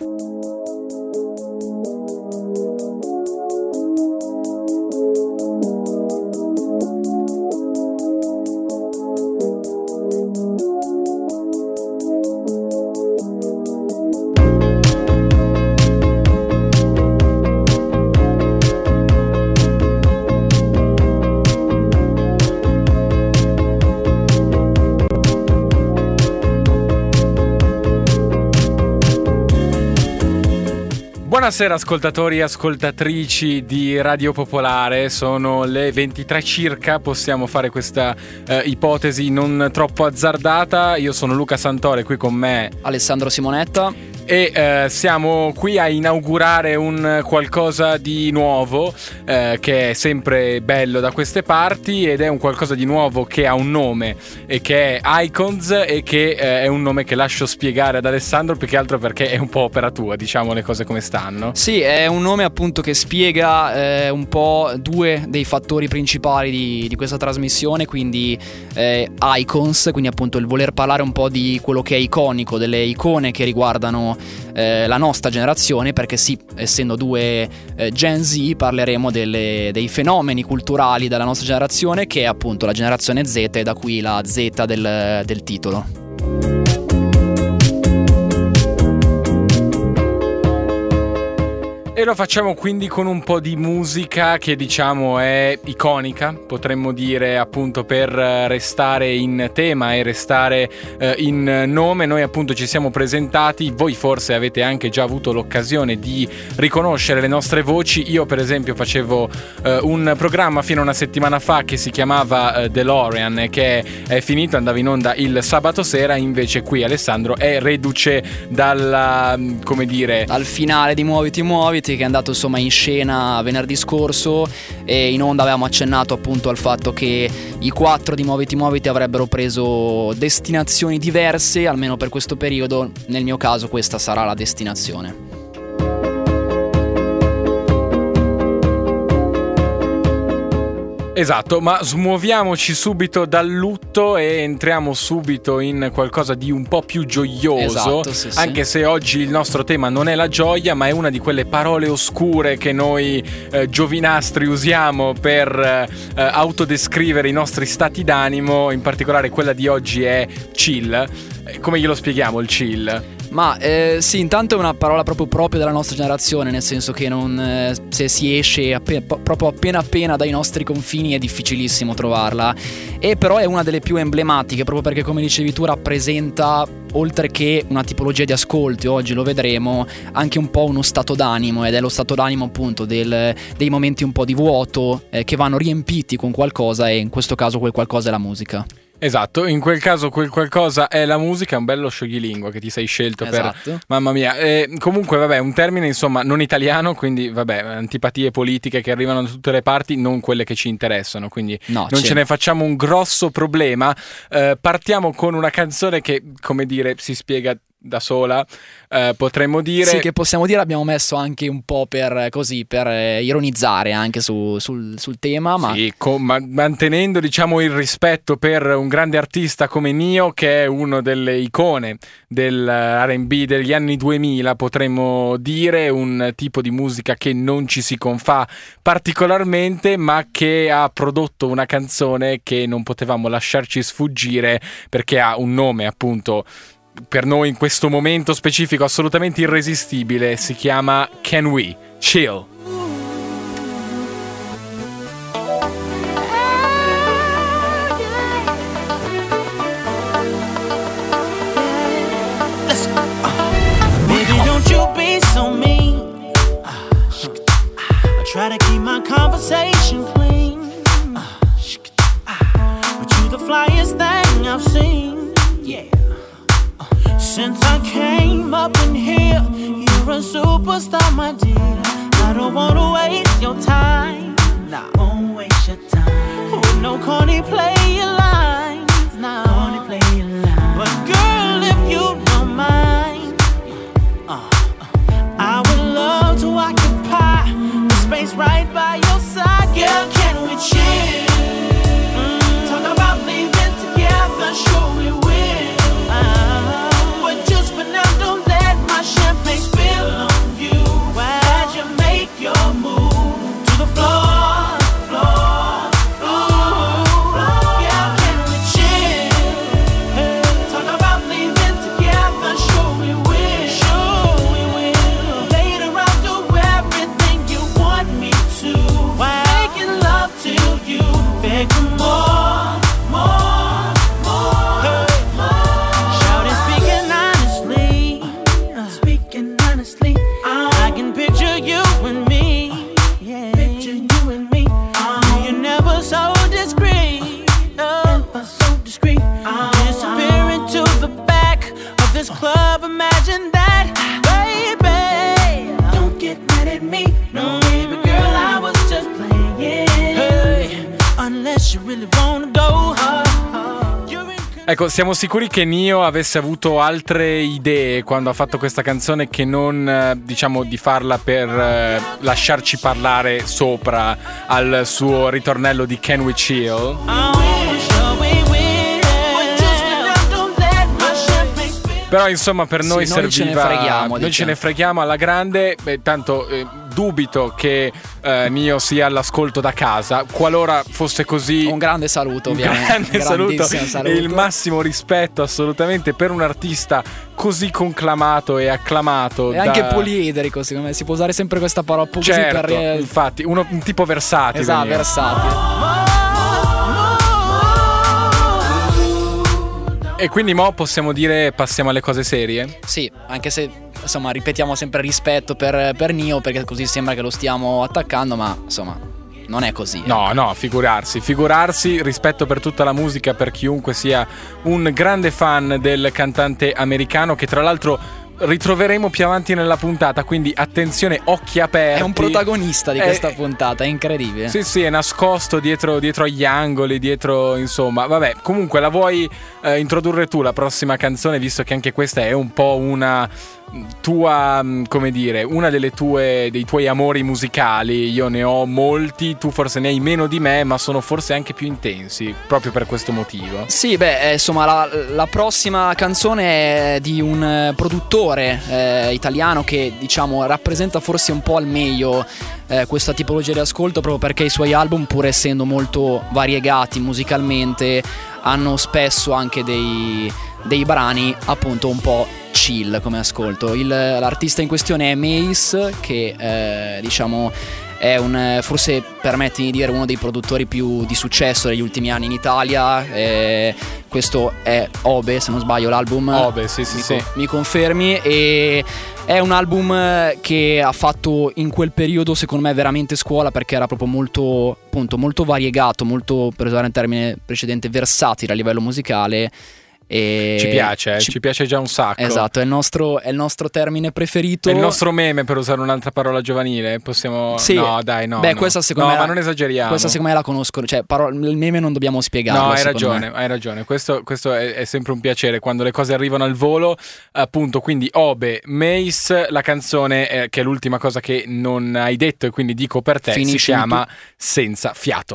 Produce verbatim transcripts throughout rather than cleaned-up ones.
Buonasera ascoltatori e ascoltatrici di Radio Popolare, sono le ventitré circa, possiamo fare questa eh, ipotesi non troppo azzardata. Io sono Luca Santore, qui con me Alessandro Simonetta e eh, siamo qui a inaugurare un qualcosa di nuovo eh, che è sempre bello da queste parti, ed è un qualcosa di nuovo che ha un nome e che è Icons, e che eh, è un nome che lascio spiegare ad Alessandro, più che altro perché è un po' opera tua, diciamo le cose come stanno. Sì, è un nome appunto che spiega eh, un po' due dei fattori principali di, di questa trasmissione, quindi eh, Icons, quindi appunto il voler parlare un po' di quello che è iconico, delle icone che riguardano eh, la nostra generazione, perché sì, essendo due eh, Gen Z parleremo delle, dei fenomeni culturali della nostra generazione, che è appunto la generazione Z, e da qui la Z del, del titolo. E lo facciamo quindi con un po' di musica che diciamo è iconica, potremmo dire, appunto per restare in tema e restare eh, in nome. Noi appunto ci siamo presentati, voi forse avete anche già avuto l'occasione di riconoscere le nostre voci. Io per esempio facevo eh, un programma fino a una settimana fa che si chiamava eh, DeLorean, che è finito, andava in onda il sabato sera. Invece qui Alessandro è reduce dalla, come dire, al finale di Muoviti Muoviti, che è andato insomma in scena venerdì scorso, e in onda avevamo accennato appunto al fatto che i quattro di Muoviti Muoviti avrebbero preso destinazioni diverse, almeno per questo periodo. Nel mio caso questa sarà la destinazione. Esatto, ma smuoviamoci subito dal lutto e entriamo subito in qualcosa di un po' più gioioso. Esatto, sì, sì. Anche se oggi il nostro tema non è la gioia, ma è una di quelle parole oscure che noi eh, giovinastri usiamo per eh, autodescrivere i nostri stati d'animo. In particolare quella di oggi è chill. Come glielo spieghiamo il chill? Ma eh, sì, intanto è una parola proprio propria della nostra generazione, nel senso che non, eh, se si esce appena, proprio appena appena dai nostri confini è difficilissimo trovarla, e però è una delle più emblematiche, proprio perché, come dicevi tu, rappresenta, oltre che una tipologia di ascolti, oggi lo vedremo, anche un po' uno stato d'animo, ed è lo stato d'animo appunto del, dei momenti un po' di vuoto eh, che vanno riempiti con qualcosa, e in questo caso quel qualcosa è la musica. Esatto, in quel caso quel qualcosa è la musica. È un bello scioglilingua che ti sei scelto. Esatto. Per mamma mia. E comunque vabbè, un termine insomma non italiano, quindi vabbè, antipatie politiche che arrivano da tutte le parti, non quelle che ci interessano, quindi no, non c'è. ce ne facciamo un grosso problema. eh, Partiamo con una canzone che, come dire, si spiega da sola, eh, potremmo dire. Sì, che possiamo dire abbiamo messo anche un po' per così, per eh, ironizzare anche su, sul, sul tema, ma sì, con, ma mantenendo diciamo il rispetto per un grande artista come Nio, che è uno delle icone dell'R and B degli anni duemila, potremmo dire, un tipo di musica che non ci si confà particolarmente, ma che ha prodotto una canzone che non potevamo lasciarci sfuggire, perché ha un nome appunto per noi in questo momento specifico assolutamente irresistibile. Si chiama Can We Chill. Baby, don't you be so mean. I try to keep my conversation clean, but you the flyest thing I've seen. Yeah. Since I came up in here, you're a superstar, my dear. I don't wanna waste your time. Nah, won't waste your time with no corny play your lines. Nah, corny play your lines. But girl, if you don't mind, uh, I would love to occupy the space right by your side. Girl, can we chill? Mm, talk about leaving together, sure we will. Uh, Champagne spill. honestly, I can picture you and me. Yeah, picture you and me. Uh, you're never so discreet. Oh, never so discreet. Uh, Disappear into the back of this club. Imagine that, baby. Don't get mad at me, no, baby girl. I was just playing. Hey, unless you really wanna go. Ecco, siamo sicuri che Nio avesse avuto altre idee quando ha fatto questa canzone che non, diciamo, di farla per eh, lasciarci parlare sopra al suo ritornello di Can We Chill? Però insomma per noi sì, serviva, noi ce ne freghiamo, noi diciamo. ce ne freghiamo alla grande. Beh, tanto eh, dubito che eh, Nio sia all'ascolto da casa. Qualora fosse così, un grande saluto, ovviamente. Un grande saluto, saluto e il massimo rispetto assolutamente per un artista così conclamato e acclamato. E da... anche poliedrico, secondo me si può usare sempre questa parola così, certo, per... infatti uno, un tipo versatile. Esatto, Nio. versatile. E quindi mo possiamo dire passiamo alle cose serie? Sì, anche se insomma ripetiamo sempre rispetto per, per Nio, perché così sembra che lo stiamo attaccando, ma insomma non è così. No, eh. no, figurarsi, figurarsi, rispetto per tutta la musica, per chiunque sia un grande fan del cantante americano, che tra l'altro ritroveremo più avanti nella puntata, quindi attenzione, occhi aperti. È un protagonista di è... questa puntata, è incredibile. Sì, sì, è nascosto dietro, dietro agli angoli, dietro, insomma, vabbè, comunque la vuoi eh, introdurre tu la prossima canzone, visto che anche questa è un po' una tua, come dire, una delle tue, dei tuoi amori musicali. Io ne ho molti, tu forse ne hai meno di me, ma sono forse anche più intensi, proprio per questo motivo. Sì, beh, eh, insomma, la, la prossima canzone è di un eh, produttore eh, italiano che, diciamo, rappresenta forse un po' al meglio eh, questa tipologia di ascolto, proprio perché i suoi album, pur essendo molto variegati musicalmente, hanno spesso anche dei, dei brani appunto un po' chill come ascolto. Il, l'artista in questione è Mace, che eh, diciamo è un, forse, permettimi di dire, uno dei produttori più di successo degli ultimi anni in Italia. Eh, questo è Obe, se non sbaglio, l'album. Obe, sì, sì, mi, sì. mi confermi? E è un album che ha fatto in quel periodo, secondo me, veramente scuola, perché era proprio molto, appunto, molto variegato, molto, per usare un termine precedente, versatile a livello musicale. E ci piace, eh? ci... ci piace già un sacco. Esatto, è il nostro, è il nostro termine preferito. È il nostro meme, per usare un'altra parola giovanile. Possiamo. Sì. No, dai, no. Beh, no. questa secondo no, me. ma non esageriamo. Questa secondo me la conoscono. Cioè, parola, il meme non dobbiamo spiegarlo. No, hai ragione, me. hai ragione. Questo, questo è, è sempre un piacere quando le cose arrivano al volo. Appunto, quindi Obe, Mace, la canzone, eh, che è l'ultima cosa che non hai detto, e quindi dico per te, Finisci si chiama tu. Senza Fiato.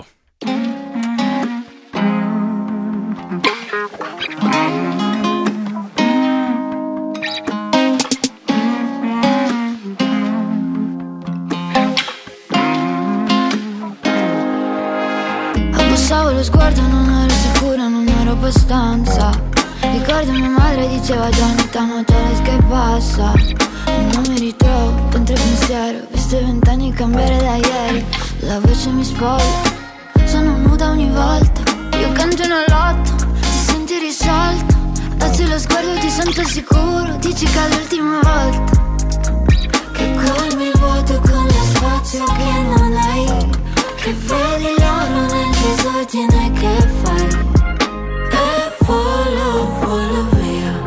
Abbassavo lo sguardo, non ero sicura, non ero abbastanza. Ricordo mia madre diceva già ogni tanto c'è che passa. E non mi ritrovo dentro il pensiero, visto i vent'anni cambiare da ieri. La voce mi spoglia, sono nuda ogni volta. Io canto e non lotto, ti senti risolto. Alzi lo sguardo, ti sento sicuro, dici che è l'ultima volta. Che colmi il vuoto con lo spazio che non hai. Che vedi l'oro nel disordine che fai. E volo, volo via.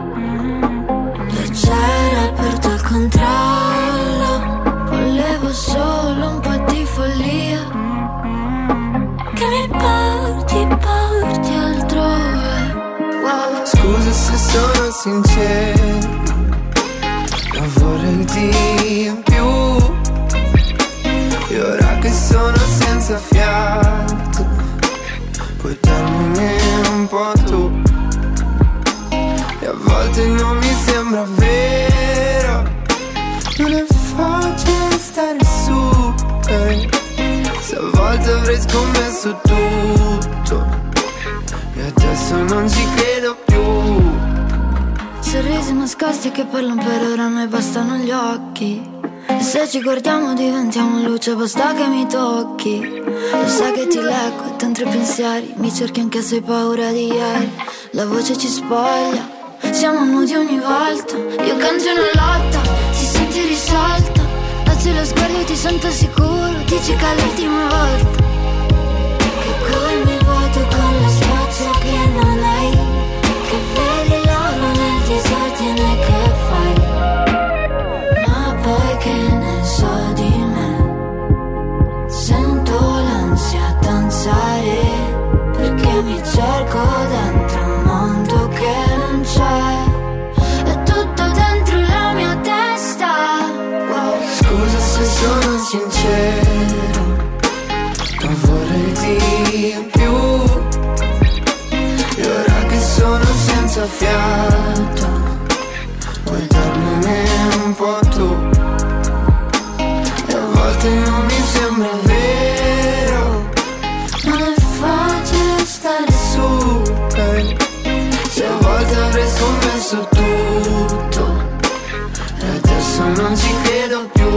Leggera per tuo controllo. Volevo solo un po' di follia. Che mi porti, porti altrove. Wow. Scusa se sono sincero, ma vorrei di più. E ora che sono senza fiato, puoi darmene un po' tu. E a volte non mi sembra vero, non è facile stare su, eh. Se a volte avrei scommesso tutto, e adesso non ci credo più. Sorrisi nascosti che parlano per ora, a noi bastano gli occhi. E se ci guardiamo diventiamo luce, basta che mi tocchi. Lo sai che ti leggo dentro i pensieri, mi cerchi anche se hai paura di ieri. La voce ci spoglia, siamo nudi ogni volta. Io canto in una lotta, si sente sento sicuro, dici che è l'ultima volta che colmi vuoto con lo spazio che non hai, che vedi l'oro nel disordine che fai. Ma poi che ne so di me, sento l'ansia danzare, perché mi cerco dentro un mondo che non c'è. È tutto dentro la mia testa. Wow. Scusa se sono sincero, non vorrei di più. E ora che sono senza fiato, vuoi darmene un po' tu. E a volte non mi sembra vero, non è facile stare su, eh. Se a volte avrei scommesso tutto e adesso non ci credo più.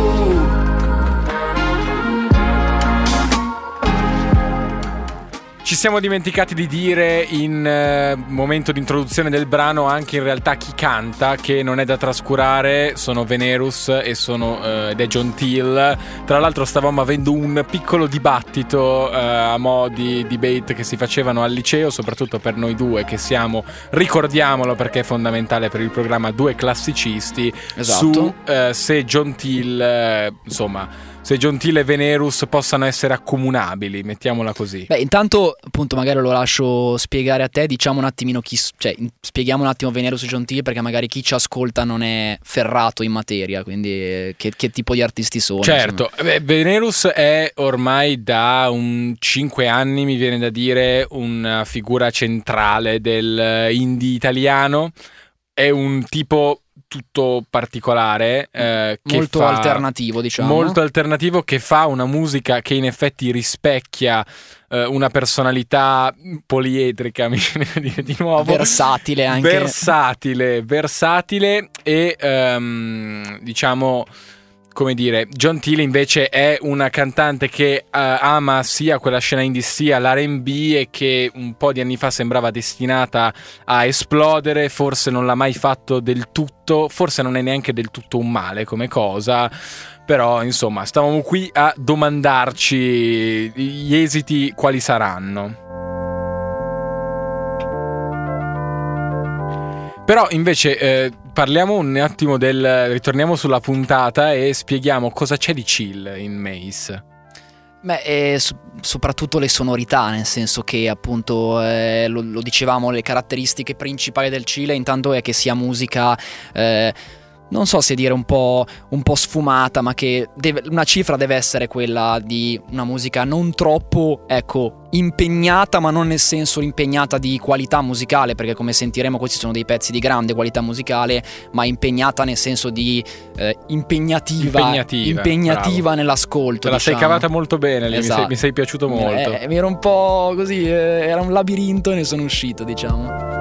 Ci siamo dimenticati di dire in eh, momento di introduzione del brano anche in realtà chi canta, che non è da trascurare, sono Venerus e sono, eh, ed è John Teal. Tra l'altro stavamo avendo un piccolo dibattito eh, a mo' di debate che si facevano al liceo, soprattutto per noi due che siamo, ricordiamolo perché è fondamentale per il programma, due classicisti. Esatto. Su eh, se John Teal, eh, insomma, se John Teal e Venerus possano essere accomunabili, mettiamola così. Beh, intanto appunto magari lo lascio spiegare a te, diciamo un attimino chi, cioè spieghiamo un attimo Venerus e John Teal, perché magari chi ci ascolta non è ferrato in materia, quindi eh, che, che tipo di artisti sono. Certo, beh, Venerus è ormai da un cinque anni, mi viene da dire, una figura centrale del indie italiano, è un tipo tutto particolare, eh, che molto fa, alternativo, diciamo. Molto alternativo, che fa una musica che in effetti rispecchia eh, una personalità poliedrica, mi viene da dire di nuovo. Versatile anche. Versatile, versatile e ehm, diciamo, come dire, John Teal invece è una cantante che uh, ama sia quella scena indie sia l'R and B e che un po' di anni fa sembrava destinata a esplodere, forse non l'ha mai fatto del tutto, forse non è neanche del tutto un male come cosa, però insomma stavamo qui a domandarci gli esiti quali saranno. Però invece eh, parliamo un attimo del... ritorniamo sulla puntata e spieghiamo cosa c'è di chill in Maze. Beh, eh, so- soprattutto le sonorità, nel senso che appunto eh, lo, lo dicevamo, le caratteristiche principali del chill intanto è che sia musica... Eh, non so se dire un po', un po' sfumata, ma che deve, una cifra deve essere quella di una musica non troppo, ecco, impegnata, ma non nel senso impegnata di qualità musicale, perché come sentiremo questi sono dei pezzi di grande qualità musicale, ma impegnata nel senso di eh, impegnativa, impegnativa, impegnativa nell'ascolto. Te la diciamo. sei cavata molto bene, esatto. mi, sei, mi sei piaciuto molto. Eh, mi ero un po' così, eh, era un labirinto e ne sono uscito, diciamo.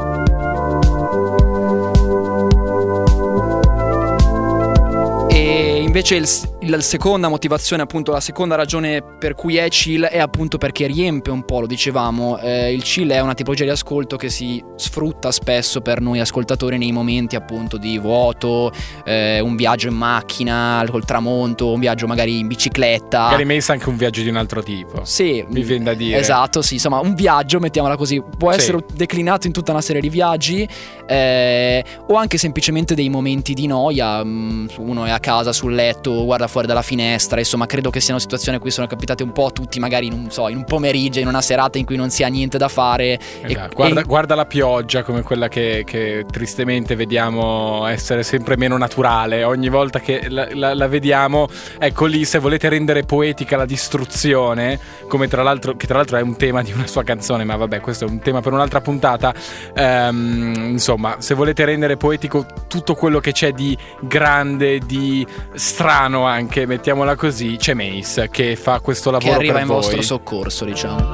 E invece il, la seconda motivazione, appunto la seconda ragione per cui è chill è appunto perché riempie un po', lo dicevamo, eh, il chill è una tipologia di ascolto che si sfrutta spesso per noi ascoltatori nei momenti appunto di vuoto, eh, un viaggio in macchina col tramonto, un viaggio magari in bicicletta, magari messo anche un viaggio di un altro tipo, sì, mi viene da dire. Esatto, sì, insomma un viaggio, mettiamola così, può sì. essere declinato in tutta una serie di viaggi, eh, o anche semplicemente dei momenti di noia, uno è a casa sul letto, guarda fuori dalla finestra, insomma credo che siano situazioni a cui sono capitate un po' a tutti, magari in un, so, in un pomeriggio, in una serata in cui non si ha niente da fare, esatto. e, guarda, e... guarda la pioggia come quella che, che tristemente vediamo essere sempre meno naturale ogni volta che la, la, la vediamo, ecco lì, se volete rendere poetica la distruzione, come tra l'altro, che tra l'altro è un tema di una sua canzone, ma vabbè, questo è un tema per un'altra puntata, ehm, insomma, se volete rendere poetico tutto quello che c'è di grande, di strano anche, mettiamola così, c'è Mace che fa questo lavoro che arriva per in voi. vostro soccorso, diciamo.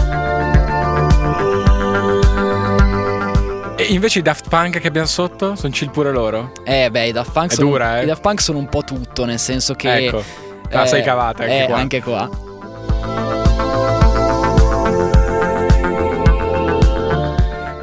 E invece i Daft Punk che abbiamo sotto sono chill pure loro? Eh beh, i Daft Punk, è sono, dura, eh? i Daft Punk sono un po' tutto, nel senso che ecco, la eh, sei cavata anche eh, qua. anche qua.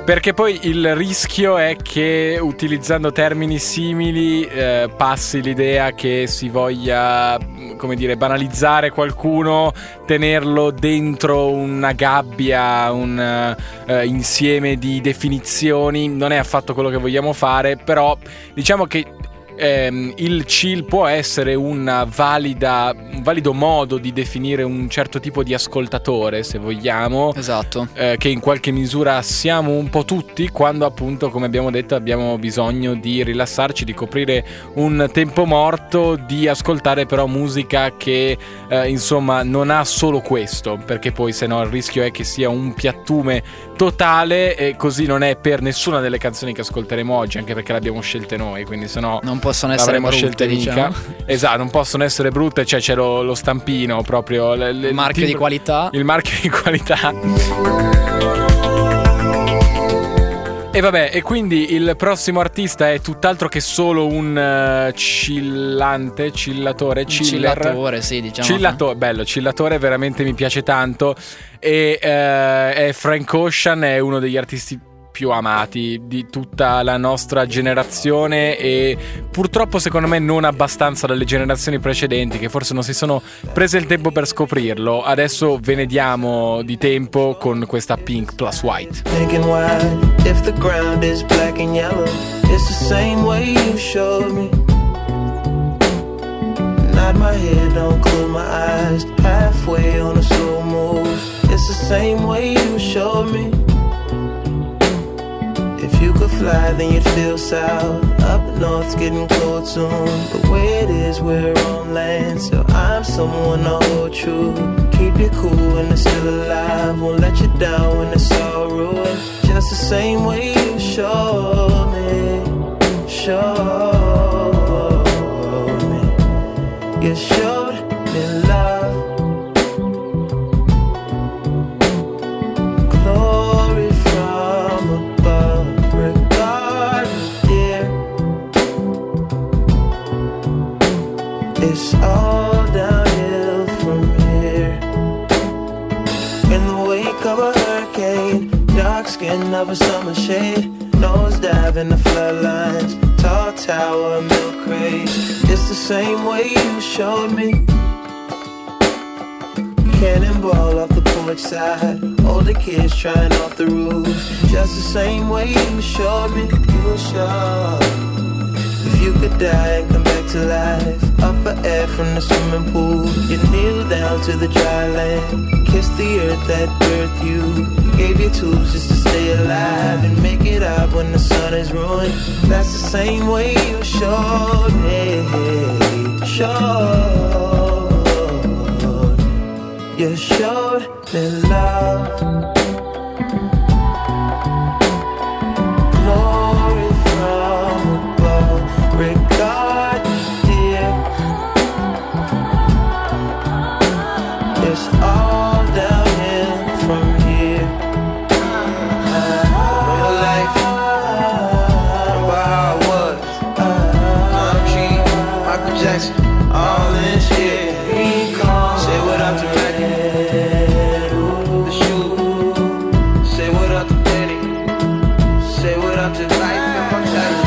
Perché poi il rischio è che utilizzando termini simili eh, passi l'idea che si voglia, come dire, banalizzare qualcuno, tenerlo dentro una gabbia, un uh, insieme di definizioni. Non è affatto quello che vogliamo fare, però diciamo che ehm, il chill può essere una valida, un valido modo di definire un certo tipo di ascoltatore, se vogliamo. Esatto. Eh, che in qualche misura siamo un po' tutti, quando appunto, come abbiamo detto, abbiamo bisogno di rilassarci, di coprire un tempo morto, di ascoltare però musica che eh, insomma non ha solo questo, perché poi se no il rischio è che sia un piattume totale, e così non è per nessuna delle canzoni che ascolteremo oggi, anche perché le abbiamo scelte noi, quindi se no non possono essere brutte, diciamo. Esatto, non possono essere brutte, cioè c'è lo, lo stampino proprio, le, le, il marchio il, di qualità. Il marchio di qualità. E vabbè, e quindi il prossimo artista è tutt'altro che solo un uh, chillante, chillatore, chiller. Chillatore, sì, diciamo. Chillatore, bello, chillatore veramente mi piace tanto. E uh, è Frank Ocean, è uno degli artisti più amati di tutta la nostra generazione, e purtroppo secondo me non abbastanza dalle generazioni precedenti, che forse non si sono prese il tempo per scoprirlo. Adesso ve ne diamo di tempo con questa Pink plus White. Thinking why, if the ground is black and yellow, it's the same way you showed me. Nod my head, don't close my eyes, halfway on a slow move. It's the same way you showed me. If you could fly, then you'd feel south. Up north's getting cold soon. The way it is, we're on land, so I'm someone to hold true. Keep you cool when it's still alive. Won't let you down when it's all ruined. Just the same way you showed me. Showed me. You showed me love. Glory from above. It's all downhill from here. In the wake of a hurricane, dark skin of a summer shade, nose dive in the floodlines, tall tower, milk crate. It's the same way you showed me. Cannonball off the porch side, older kids trying off the roof. Just the same way you showed me. You showed. If you could die and come back to life, up for air from the swimming pool, you kneel down to the dry land, kiss the earth that birthed you, gave you tools just to stay alive and make it out when the sun is ruined. That's the same way you showed me. Showed. You showed me love. Regard me, dear. It's all downhill from here. Real life, remember how it was. I'm G, Michael Jackson, all in shit. Say what up to Maggie, the shoe. Say what up to Penny. Say what up to life. I'm Jackson.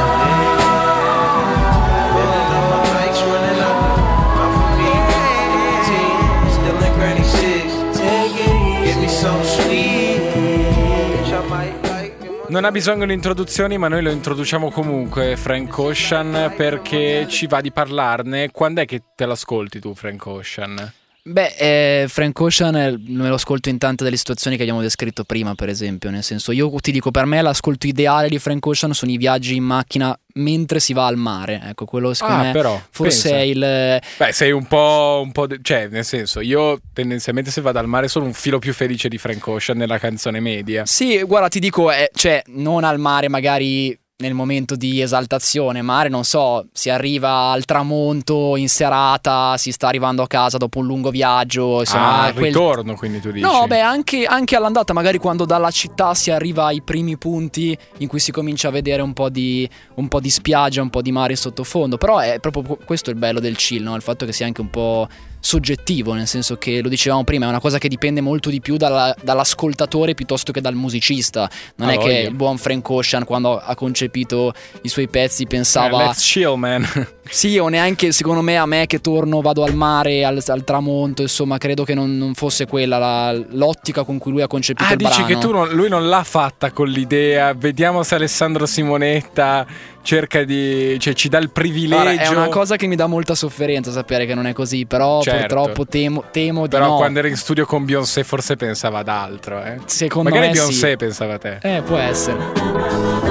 Non ha bisogno di introduzioni, ma noi lo introduciamo comunque, Frank Ocean, perché ci va di parlarne. Quando è che te l'ascolti tu, Frank Ocean? Beh, eh, Frank Ocean eh, me lo ascolto in tante delle situazioni che abbiamo descritto prima, per esempio. Nel senso, io ti dico, per me l'ascolto ideale di Frank Ocean sono i viaggi in macchina mentre si va al mare. Ecco, quello secondo ah, me però, forse pensa. è il... Beh, sei un po', un po' de- cioè, nel senso, io tendenzialmente se vado al mare sono un filo più felice di Frank Ocean nella canzone media. Sì, guarda, ti dico, eh, cioè, non al mare magari nel momento di esaltazione, magari non so, si arriva al tramonto in serata, si sta arrivando a casa dopo un lungo viaggio, insomma, ah, il quel... ritorno, quindi tu dici. No, beh, anche, anche all'andata, magari quando dalla città si arriva ai primi punti in cui si comincia a vedere un po' di un po' di spiaggia, un po' di mare sottofondo, però è proprio questo il bello del chill, no? Il fatto che sia anche un po' soggettivo, nel senso che, lo dicevamo prima, è una cosa che dipende molto di più dalla, dall'ascoltatore piuttosto che dal musicista. Non ah, è che il buon Frank Ocean, quando ha concepito i suoi pezzi, pensava yeah, let's chill, man. Sì, o neanche, secondo me, a me che torno, vado al mare, al, al tramonto, insomma, credo che non, non fosse quella la, l'ottica con cui lui ha concepito ah, il brano. Ah, dici che tu non, lui non l'ha fatta con l'idea, vediamo se Alessandro Simonetta cerca di, cioè ci dà il privilegio. Guarda, è una cosa che mi dà molta sofferenza sapere che non è così, però certo. Purtroppo temo, temo di però no. Però quando era in studio con Beyoncé forse pensava ad altro, eh. Secondo magari me Beyoncé sì. pensava a te. Eh, può essere.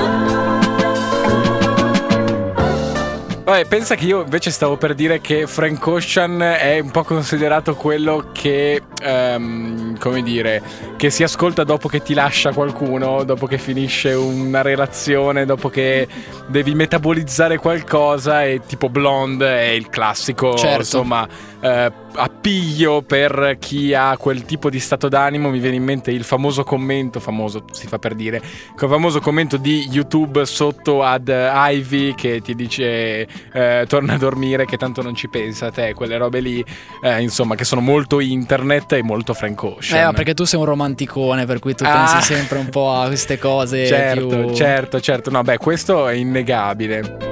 Vabbè, pensa che io invece stavo per dire che Frank Ocean è un po' considerato quello che, um, come dire, che si ascolta dopo che ti lascia qualcuno, dopo che finisce una relazione, dopo che devi metabolizzare qualcosa, e tipo Blonde è il classico, certo. Insomma, eh, appiglio per chi ha quel tipo di stato d'animo. Mi viene in mente il famoso commento, famoso si fa per dire, quel famoso commento di YouTube sotto ad Ivy che ti dice eh, torna a dormire che tanto non ci pensa a te, quelle robe lì, eh, insomma, che sono molto internet e molto Frank Ocean. Eh, perché tu sei un romanticone, per cui tu ah. pensi sempre un po' a queste cose. Certo, più... certo, certo. No, beh, questo è innegabile.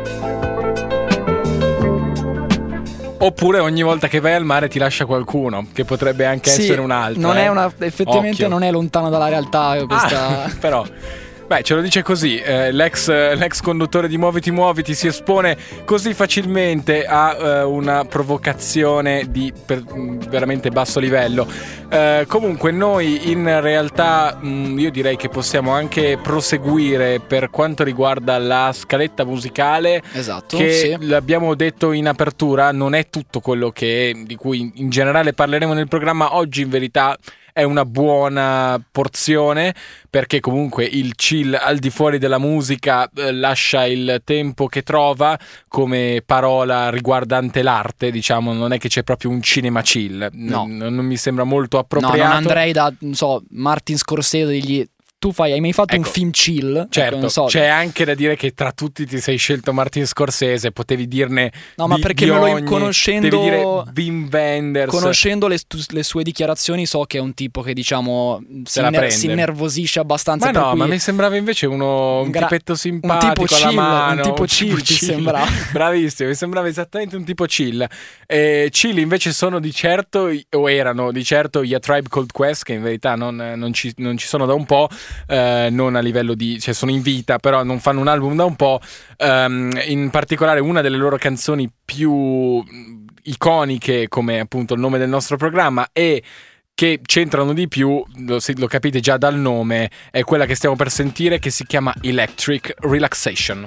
Oppure ogni volta che vai al mare ti lascia qualcuno, che potrebbe anche sì, essere un altro. Non eh. è una, effettivamente Occhio. Non è lontano dalla realtà questa. Ah, però beh, ce lo dice così, eh, l'ex, l'ex conduttore di Muoviti Muoviti si espone così facilmente a eh, una provocazione di per, veramente basso livello. Eh, comunque noi in realtà mh, io direi che possiamo anche proseguire per quanto riguarda la scaletta musicale. Esatto, che sì. L'abbiamo detto in apertura, non è tutto quello che, di cui in generale parleremo nel programma. Oggi in verità è una buona porzione, perché comunque il chill al di fuori della musica eh, lascia il tempo che trova come parola riguardante l'arte, diciamo. Non è che c'è proprio un cinema chill, no. N- non mi sembra molto appropriato. No, non andrei da, non so, Martin Scorsese digli tu fai, hai mai fatto ecco, un film chill? Certo, ecco, non so. C'è anche da dire che tra tutti ti sei scelto Martin Scorsese, potevi dirne no, ma di, perché di me lo ogni, conoscendo, devi dire Wim Wenders. Conoscendo le, le sue dichiarazioni so che è un tipo che, diciamo, si, la ner- si innervosisce abbastanza. Ma per no, cui ma mi sembrava invece uno un gra- tipetto simpatico, un tipo chill, alla mano, un tipo un chill, tipo ti chill. sembrava. Bravissimo, mi sembrava esattamente un tipo chill. E chill invece sono di certo, o erano di certo, gli A Tribe Called Quest, che in verità non, non, ci, non ci sono da un po', eh, non a livello di, cioè sono in vita, però non fanno un album da un po'. Um, in particolare una delle loro canzoni più iconiche, come appunto il nome del nostro programma, e che c'entrano di più, lo, lo capite già dal nome, è quella che stiamo per sentire, che si chiama Electric Relaxation.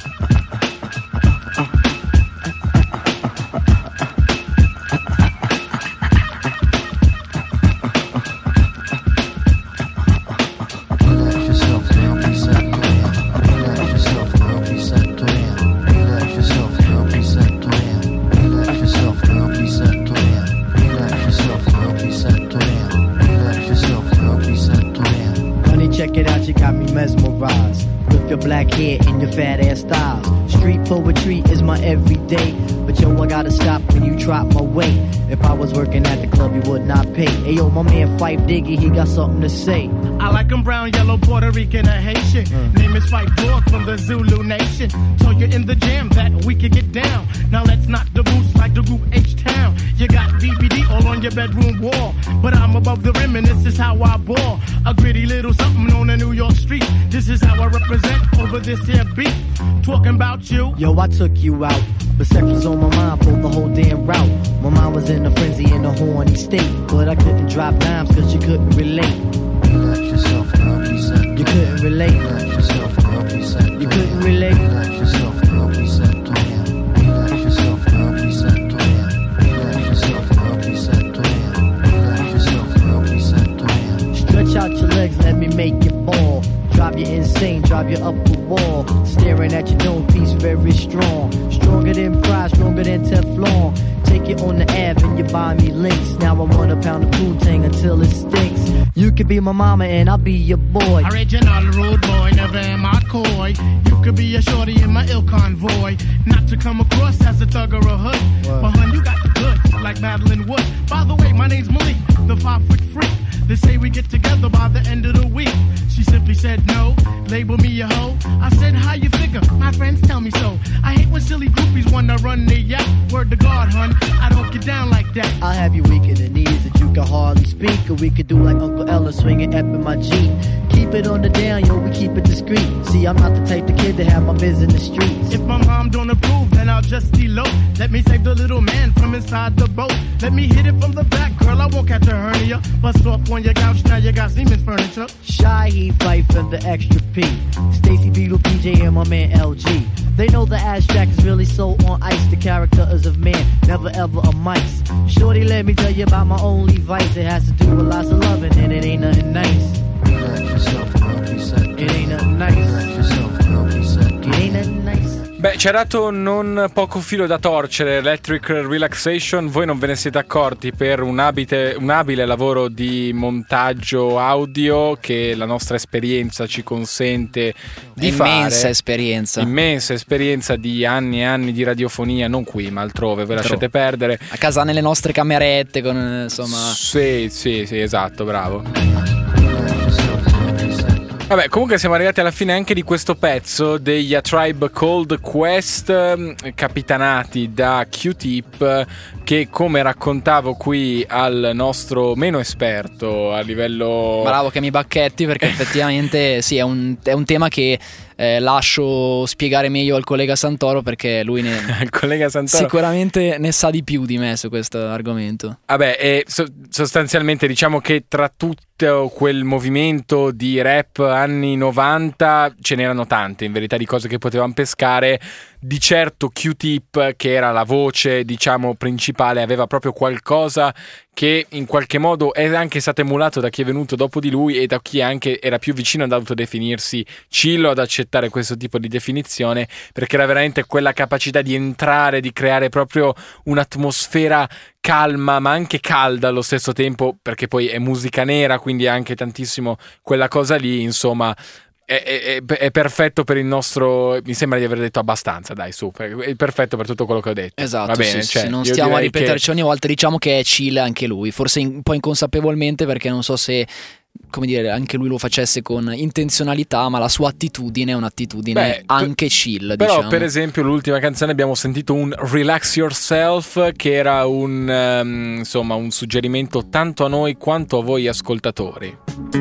Check it out, you got me mesmerized with your black hair and your fat ass styles. Street poetry is my everyday, but yo, I gotta stop when you drop my weight. If I was working at the club, you would not pay. Hey yo, my man Fife Diggy, he got something to say. I like him brown, yellow, Puerto Rican, or Haitian. Mm. Name is Fife Dog from the Zulu Nation. Told you in the jam that we could get down. Now let's knock the roots like the group H-Town. You got D V D all on your bedroom wall, but I'm above the rim and this is how I ball. A gritty little something on a New York street. This is how I represent over this here beat. Talking about you. Yo, I took you out, but sex was on my mind for the whole damn route. My mind was in a frenzy in a horny state, but I couldn't drop dimes cause you couldn't relate. Relax yourself, girl, please. You couldn't relate. Relax yourself, girl, please. You couldn't relate. Relax yourself, girl, please. Relax yourself, girl, please. Relax yourself, girl, please. Relax yourself, girl, please. Stretch out your legs, let me make you fall. Drop you insane. insane, drive you up the wall. Staring at your dome piece, very strong. Stronger than pride, stronger than Teflon. Take you on the Ave and you buy me links. Now I want a pound of Poontang until it stinks. You could be my mama and I'll be your boy. Original rude boy, never am I coy. You could be a shorty in my ill convoy. Not to come across as a thug or a hood. What? But hun, you got the goods, like Madeline Wood. By the way, my name's Malik, the five foot freak. They say we get together by the end of the week. She simply said no, label me a hoe. I said, how you figure? My friends tell me so. I hate when silly groupies wanna run their yacht. Word to God, hun, I don't get down like that. I'll have you weak in the knees that you can hardly speak. Or we could do like Uncle Ella swinging up in my Jeep. Keep it on the down, yo, we keep it discreet. See, I'm not the type of kid to have my biz in the streets. If my mom don't approve, then I'll just elope. Let me save the little man from inside the boat. Let me hit it from the back, girl, I won't catch a hernia. Bust off on your couch, now you got Siemens furniture. Shy, he fight for the extra P. Stacy Beetle, P J, and my man L G. They know the ass jack is really so on ice. The character is of man, never ever a mice. Shorty, let me tell you about my only vice. It has to do with lots of loving, and it ain't nothing nice. It ain't nothing nice. It ain't nothing nice. Beh, ci ha dato non poco filo da torcere Electric Relaxation. Voi non ve ne siete accorti per un, abile, un abile lavoro di montaggio audio che la nostra esperienza ci consente di immensa fare. Immensa esperienza. Immensa esperienza di anni e anni di radiofonia, non qui ma altrove, ve lasciate perdere. A casa nelle nostre camerette con insomma. Sì, sì, sì, esatto, bravo. Vabbè, comunque siamo arrivati alla fine anche di questo pezzo degli A Tribe Called Quest, capitanati da Q-Tip, che come raccontavo qui al nostro meno esperto a livello... Bravo che mi bacchetti, perché effettivamente sì, è un, è un tema che eh, lascio spiegare meglio al collega Santoro, perché lui ne... Il collega Santoro sicuramente ne sa di più di me su questo argomento. Vabbè, e so- sostanzialmente diciamo che tra tutto quel movimento di rap anni novanta ce n'erano tante in verità di cose che potevamo pescare. Di certo Q-Tip, che era la voce diciamo principale, aveva proprio qualcosa che in qualche modo è anche stato emulato da chi è venuto dopo di lui e da chi anche era più vicino ad autodefinirsi Cillo, ad accettare questo tipo di definizione, perché era veramente quella capacità di entrare, di creare proprio un'atmosfera calma ma anche calda allo stesso tempo, perché poi è musica nera, quindi è anche tantissimo quella cosa lì, insomma. È, è, è perfetto per il nostro. Mi sembra di aver detto abbastanza, dai, su. È perfetto per tutto quello che ho detto. Esatto. Va bene, sì, cioè, sì, non io stiamo a ripeterci che... ogni volta. Diciamo che è chill anche lui, forse un po' inconsapevolmente, perché non so se, come dire, anche lui lo facesse con intenzionalità, ma la sua attitudine è un'attitudine Beh, anche chill, però diciamo. Per esempio l'ultima canzone abbiamo sentito un Relax Yourself, che era un um, insomma un suggerimento tanto a noi quanto a voi ascoltatori.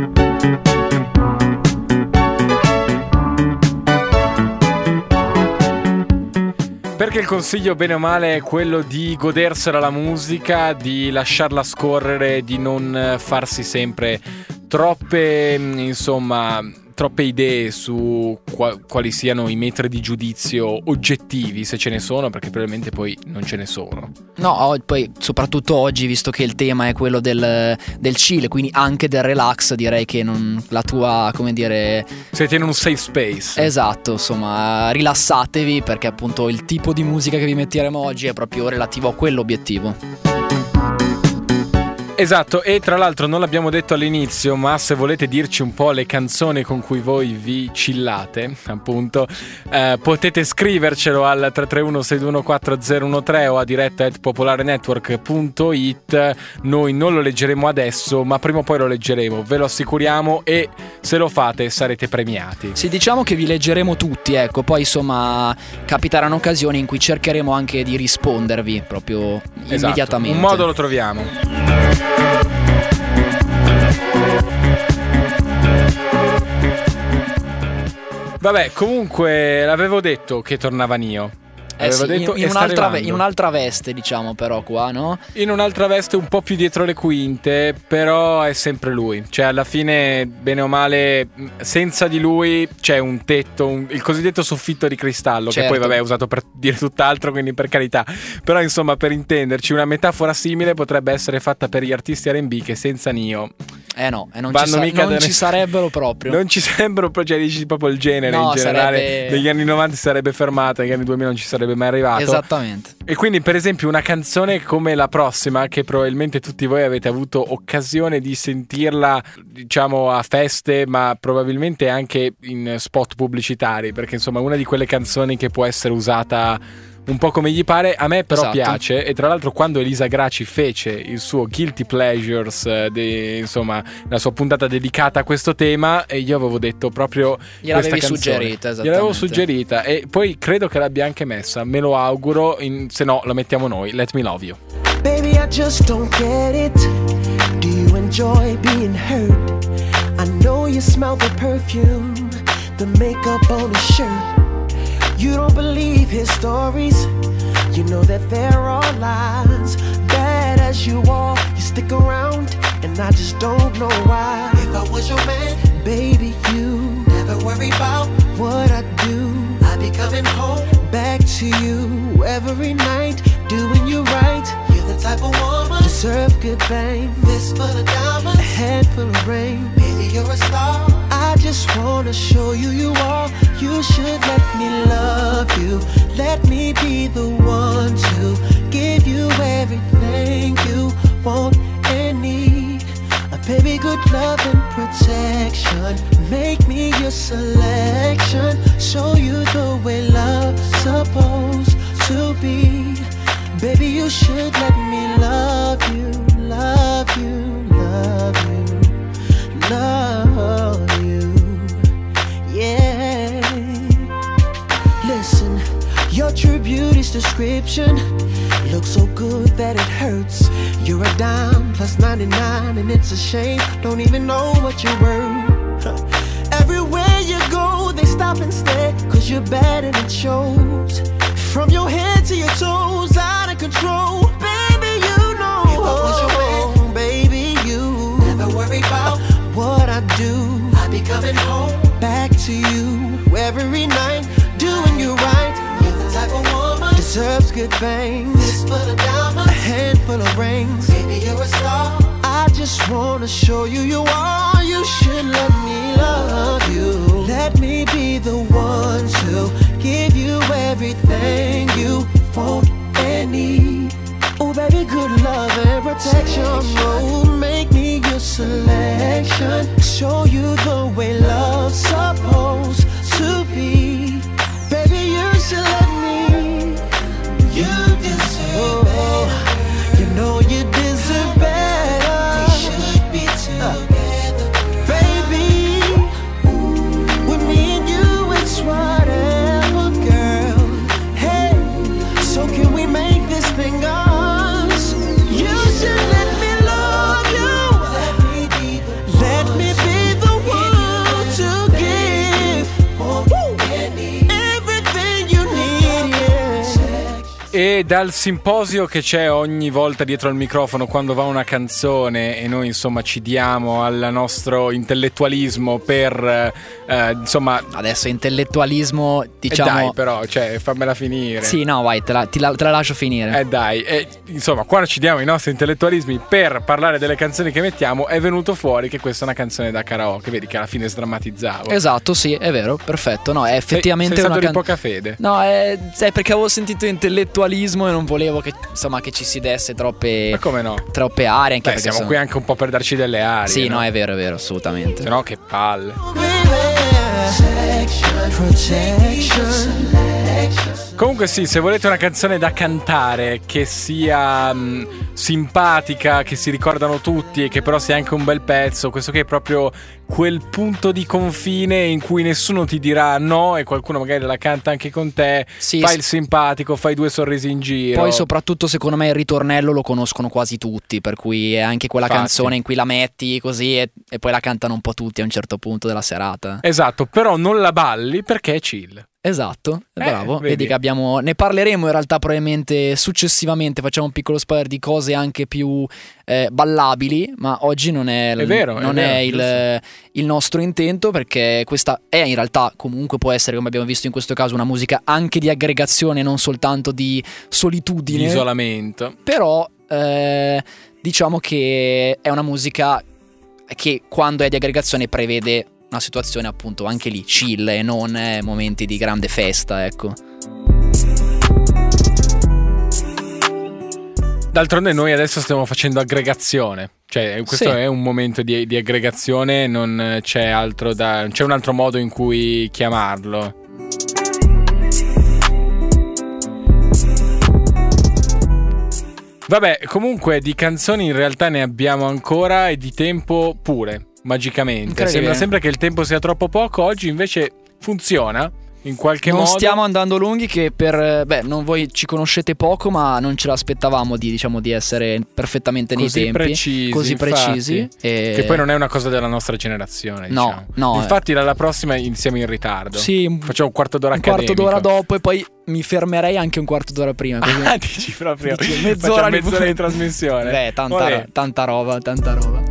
Perché il consiglio bene o male è quello di godersela la musica, di lasciarla scorrere, di non farsi sempre troppe, insomma, troppe idee su qua- quali siano i metri di giudizio oggettivi, se ce ne sono, perché probabilmente poi non ce ne sono. No, poi soprattutto oggi, visto che il tema è quello del, del chill, quindi anche del relax, direi che non, la tua, come dire... Siete in un safe space. Esatto, insomma, rilassatevi, perché appunto il tipo di musica che vi metteremo oggi è proprio relativo a quell'obiettivo. Esatto, e tra l'altro non l'abbiamo detto all'inizio, ma se volete dirci un po' le canzoni con cui voi vi chillate, appunto, eh, potete scrivercelo al tre tre uno sei due uno quattro zero uno tre o a diretta at popolarenetwork punto it. Noi non lo leggeremo adesso, ma prima o poi lo leggeremo, ve lo assicuriamo, e se lo fate sarete premiati. Sì, diciamo che vi leggeremo tutti, ecco, poi insomma capiteranno occasioni in cui cercheremo anche di rispondervi proprio esatto, immediatamente. Un modo lo troviamo. Vabbè, comunque l'avevo detto che tornava Nio. Eh sì, detto, in, in, un'altra ve- in un'altra veste, diciamo, però qua, no? In un'altra veste un po' più dietro le quinte, però è sempre lui. Cioè alla fine, bene o male, senza di lui c'è un tetto, un, il cosiddetto soffitto di cristallo, certo. Che poi vabbè è usato per dire tutt'altro, quindi per carità. Però insomma, per intenderci, una metafora simile potrebbe essere fatta per gli artisti R and B che senza Nio Eh no, e non, vanno ci, sa- mica non da ci ness- sarebbero proprio. Non ci sarebbero proprio, cioè dici proprio il genere No, in generale sarebbe- negli anni novanta si sarebbe fermata, negli anni duemila non ci sarebbe mai arrivato. Esattamente. E quindi per esempio una canzone come la prossima, che probabilmente tutti voi avete avuto occasione di sentirla, diciamo, a feste, ma probabilmente anche in spot pubblicitari, perché insomma è una di quelle canzoni che può essere usata un po' come gli pare. A me però Esatto. piace, e tra l'altro quando Elisa Graci fece il suo Guilty Pleasures, eh, de- insomma la sua puntata dedicata a questo tema, e io avevo detto proprio Gliel'avevi questa canzone. suggerita, esattamente. Gliel'avevo suggerita, e poi credo che l'abbia anche messa, me lo auguro, in- se no la mettiamo noi. Let Me Love You. Baby, I just don't get it. Do you enjoy being hurt? I know you smell the perfume, the makeup on his shirt. You don't believe his stories. You know that they're all lies. Bad as you are, you stick around, and I just don't know why. If I was your man, baby, you never worry about what I do. I'd be coming home back to you every night, doing you right. You're the type of woman deserve good fame. This full of diamonds, a head full of rain. Baby, you're a star. I just wanna show you you are. You should let me love you. Let me be the one to give you everything you want and need. A baby, good love and protection. Make me your selection. Show you the way love's supposed to be. Baby, you should let me love you, love you, love you, love you. Yeah. Listen, your true beauty's description looks so good that it hurts. You're a dime plus ninety-nine, and it's a shame. Don't even know what you're worth. Everywhere you go, they stop and stare, cause you're bad and it shows. From your head to your toes, out of control. Baby, you know. If I was your man, baby, you never worry about what I do. I'd be coming home back to you every night, doing you right. You're the type of woman deserves good things. This full of diamonds, a handful of rings. Baby, you're a star. I just wanna show you you are. You should let me love you. Let me be the one to give you everything you want and need. Oh baby, good love and protection. Oh, make me your selection. Show you the way love's supposed to be. Baby, you should let me. You deserve better. You know you deserve better. We should be together, baby. With me and you, it's whatever, girl. Hey, so can we make this thing us? You should let me love you. Let me be the, let me be the one to give everything you need, yeah. E dal simposio che c'è ogni volta dietro al microfono quando va una canzone, e noi insomma ci diamo al nostro intellettualismo per eh, insomma Adesso intellettualismo, diciamo. eh dai, però, cioè, fammela finire. Sì, no, vai, te la, ti la- te la lascio finire. Eh dai, e, insomma, quando ci diamo i nostri intellettualismi per parlare delle canzoni che mettiamo, è venuto fuori che questa è una canzone da karaoke. Vedi che alla fine sdrammatizzavo. Esatto, sì, è vero, perfetto. No, è effettivamente sei, sei una stato di can- poca fede. No, è, è perché avevo sentito intellettualismo e non volevo che, insomma, che ci si desse troppe, Ma come no? troppe aree. Anche Beh, perché siamo sono- qui anche un po' per darci delle arie. Sì, no, no è vero, è vero, assolutamente. Se no, che palle. Comunque sì, se volete una canzone da cantare che sia mh, simpatica, che si ricordano tutti e che però sia anche un bel pezzo, questo che è proprio quel punto di confine in cui nessuno ti dirà no e qualcuno magari la canta anche con te, Sì, fai s- il simpatico, fai due sorrisi in giro. Poi soprattutto secondo me il ritornello lo conoscono quasi tutti, per cui è anche quella Infatti. canzone in cui la metti così e, e poi la cantano un po' tutti a un certo punto della serata. Esatto, però non la balli perché è chill. Esatto, Eh, bravo. vedi. Vedi che abbiamo. Ne parleremo in realtà probabilmente successivamente. Facciamo un piccolo spoiler di cose anche più eh, ballabili. Ma oggi non è, È vero, è non vero, è il, il nostro intento. Perché questa è in realtà comunque può essere, come abbiamo visto in questo caso, una musica anche di aggregazione, non soltanto di solitudine. Di isolamento. Però eh, diciamo che è una musica che quando è di aggregazione prevede una situazione appunto anche lì chill e non eh, momenti di grande festa, ecco. D'altronde noi adesso stiamo facendo aggregazione, cioè questo Sì. è un momento di, di aggregazione, non c'è altro da, non c'è un altro modo in cui chiamarlo. Vabbè, comunque di canzoni in realtà ne abbiamo ancora e di tempo pure, magicamente. Incredibile. Sembra sempre che il tempo sia troppo poco, oggi invece funziona in qualche non modo. stiamo andando lunghi, che per beh, non voi ci conoscete poco, ma non ce l'aspettavamo di diciamo di essere perfettamente nei Così tempi precisi, così infatti. precisi e... Che poi non è una cosa della nostra generazione, No, diciamo. no, Infatti dalla prossima iniziamo in ritardo. Sì, Facciamo un quarto d'ora un quarto accademico. d'ora dopo e poi mi fermerei anche un quarto d'ora prima, così. Ah, dici proprio Dici, mezz'ora, mezz'ora di- mezz'ora di trasmissione. Beh, tanta, Olè. tanta roba, tanta roba.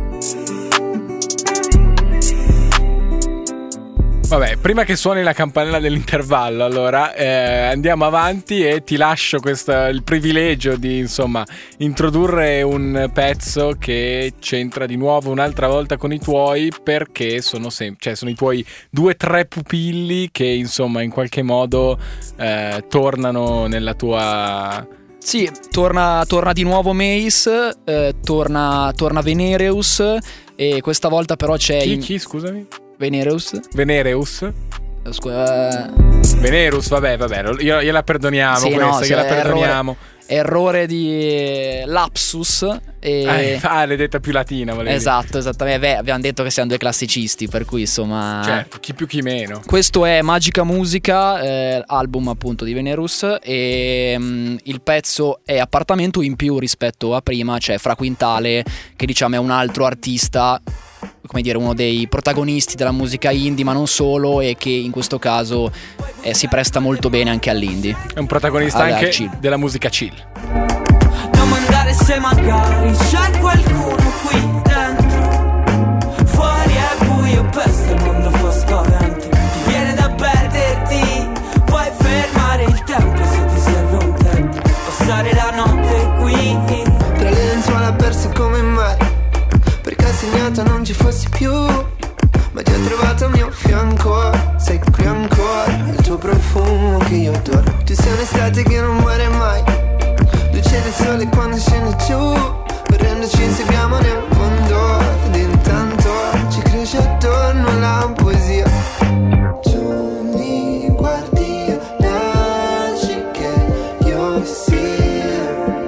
Vabbè, prima che suoni la campanella dell'intervallo, allora eh, andiamo avanti e ti lascio questo, il privilegio di insomma introdurre un pezzo che c'entra di nuovo un'altra volta con i tuoi, perché sono sem- cioè sono i tuoi due o tre pupilli che insomma in qualche modo eh, tornano nella tua... Sì, torna, torna di nuovo Mace, eh, torna, torna Venereus e questa volta però c'è Chi, in- chi scusami? Venereus. Venereus? Scusa, eh, Venerus, vabbè, vabbè, io, gliela perdoniamo Sì, questa, no, gliela se- perdoniamo. errore di lapsus e... Ah, ah, l'hai detta più latina, volevi Esatto, esattamente. Beh, abbiamo detto che siamo due classicisti, per cui insomma... dire. Certo, chi più chi meno. Questo è Magica Musica, eh, album appunto di Venerus, e mm, il pezzo è Appartamento in più rispetto a prima, c'è Fra Quintale che diciamo è un altro artista, come dire, uno dei protagonisti della musica indie, ma non solo, e che in questo caso eh, si presta molto bene anche all'indie. È un protagonista Allora, anche chill. della musica chill. Domandare se magari c'è qualcuno qui dentro. Fuori è buio, pesta, il mondo fa spavento. Ti viene da perderti, puoi fermare il tempo se ti serve un tempo. Passare la notte qui. Tra le lenzuola perse come mai, perché ha segnato non ci fossi più, ma ti ho trovato al mio fianco, sei qui ancora, il tuo profumo che io adoro. Tu sei un'estate che non muore mai, luce del sole quando scende giù, correndoci inseguiamo nel mondo, ed intanto ci cresce attorno la poesia. Tu mi guardi, lasci che io sia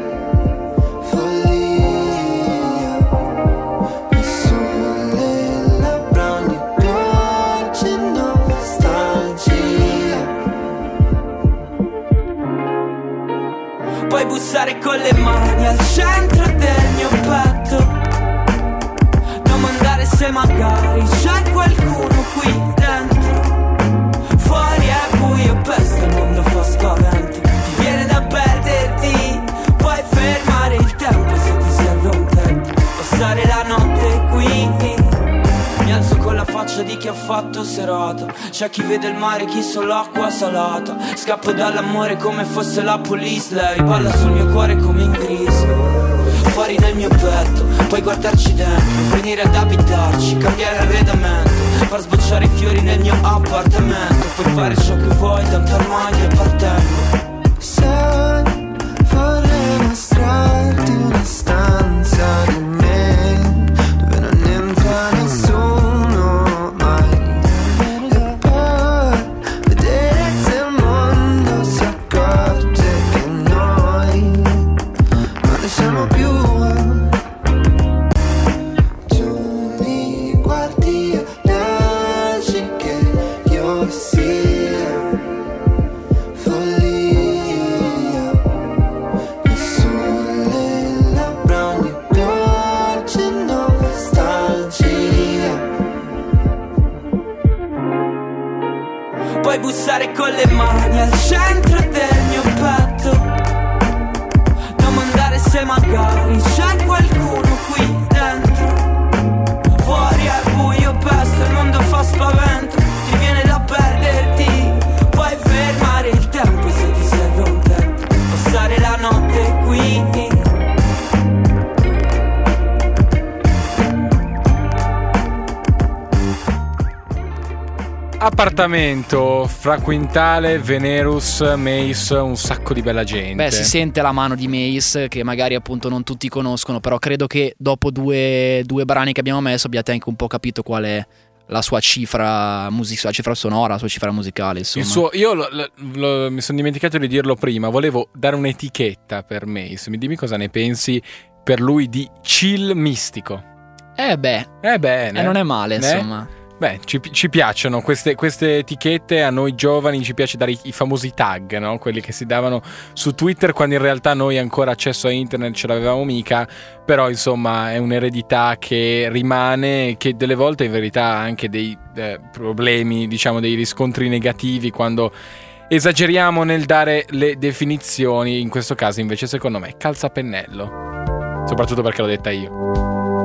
follia, e sulle labbra ogni dolce nostalgia. Puoi bussare con le mani al centro del mio petto. Domandare se magari c'è qualcuno qui dentro. Fuori è buio, pesta, il mondo fa spavento. Ti viene da perderti, puoi fermare il tempo se ti serve un tempo. Passare la notte qui. Mi alzo con la faccia di chi ha fatto serata. C'è chi vede il mare, chi solo acqua salata. Scappo dall'amore come fosse la police. Lei balla sul mio cuore come in crisi. Fuori dal mio petto, puoi guardarci dentro, venire ad abitarci, cambiare arredamento, far sbocciare i fiori nel mio appartamento. Puoi fare ciò che vuoi, tanto ormai ti appartengo. Sai, vorrei mostrarti una stanza di me, dove non entra nessuno mai, e poi vedere se il mondo si accorge che noi non ne siamo più. Tu mi guardi e lasci che io sia follia, e sulle labbra ogni dolce nostalgia. Puoi bussare con le mani al centro del mio petto. Domandare se magari c'è qualcuno qui dentro. Fuori è buio, pesta, il mondo fa spavento. Ti viene da perderti, puoi fermare il tempo se ti serve un tempo. Passare la notte qui. Appartamento, Fra Quintale, Venerus, Mace, un sacco di bella gente. Beh, si sente la mano di Mace, che magari appunto non tutti conoscono, però credo che dopo due, due brani che abbiamo messo abbiate anche un po' capito qual è la sua cifra musica, la cifra sonora, la sua cifra musicale, insomma. Il suo, io lo, lo, lo, mi sono dimenticato di dirlo prima, volevo dare un'etichetta per Mace. Mi dimmi cosa ne pensi per lui di chill mistico. Eh beh, eh bene. Eh, non è male, eh? insomma. Beh, ci, ci piacciono queste, queste etichette, a noi giovani ci piace dare i, i famosi tag, no? Quelli che si davano su Twitter quando in realtà noi ancora accesso a internet ce l'avevamo mica, però insomma è un'eredità che rimane, che delle volte in verità ha anche dei eh, problemi, diciamo dei riscontri negativi quando esageriamo nel dare le definizioni. In questo caso invece secondo me calza a pennello, soprattutto perché l'ho detta io.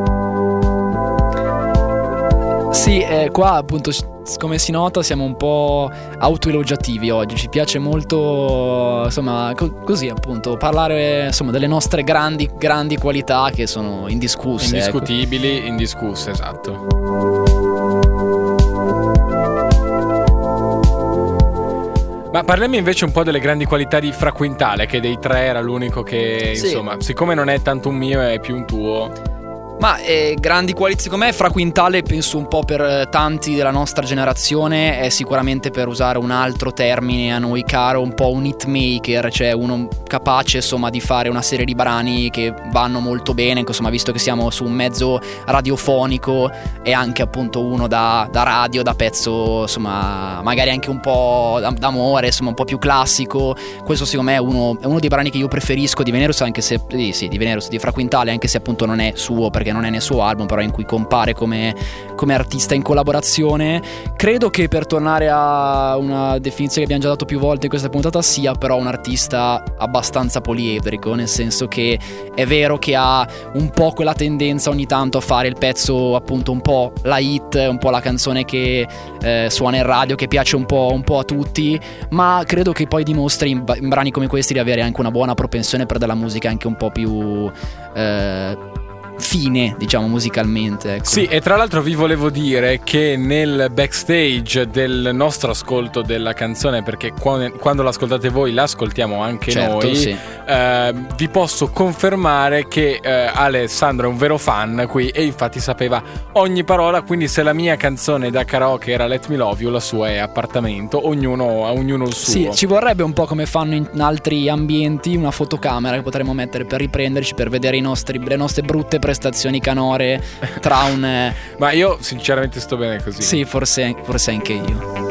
Sì, eh, qua appunto come si nota siamo un po' autoelogiativi oggi, ci piace molto insomma co- così appunto parlare insomma delle nostre grandi grandi qualità che sono indiscusse, indiscutibili, ecco. Indiscusse, esatto. Ma parliamo invece un po' delle grandi qualità di Fra Quintale, che dei tre era l'unico che sì. Insomma, siccome non è tanto un mio è più un tuo. Ma eh, grandi qualità, secondo me Fra Quintale, penso un po' per tanti della nostra generazione, è sicuramente, per usare un altro termine a noi caro, un po' un hitmaker, cioè uno capace insomma di fare una serie di brani che vanno molto bene, insomma, visto che siamo su un mezzo radiofonico, e anche appunto uno da, da radio, da pezzo insomma magari anche un po' d'amore, insomma un po' più classico. Questo secondo me è uno, è uno dei brani che io preferisco di Venerus, anche se sì, sì, di Venerus, di Fra Quintale, anche se appunto non è suo, perché non è nel suo album, però in cui compare come, come artista in collaborazione. Credo che, per tornare a una definizione che abbiamo già dato più volte in questa puntata, sia però un artista abbastanza poliedrico, nel senso che è vero che ha un po' quella tendenza ogni tanto a fare il pezzo appunto un po' la hit, un po' la canzone che eh, suona in radio, che piace un po', un po' a tutti, ma credo che poi dimostri in, in brani come questi di avere anche una buona propensione per della musica anche un po' più eh, fine, diciamo, musicalmente, ecco. Sì, e tra l'altro vi volevo dire che nel backstage del nostro ascolto della canzone, perché quando, quando l'ascoltate voi l'ascoltiamo anche certo, noi, sì. eh, vi posso confermare che eh, Alessandro è un vero fan qui, e infatti sapeva ogni parola. Quindi se la mia canzone da karaoke era Let Me Love You, la sua è Appartamento, ognuno ha ognuno il suo. Sì, ci vorrebbe un po', come fanno in altri ambienti, una fotocamera che potremmo mettere per riprenderci, per vedere i nostri, le nostre brutte prestazioni canore tra un ma io sinceramente sto bene così. Sì, forse, forse anche io.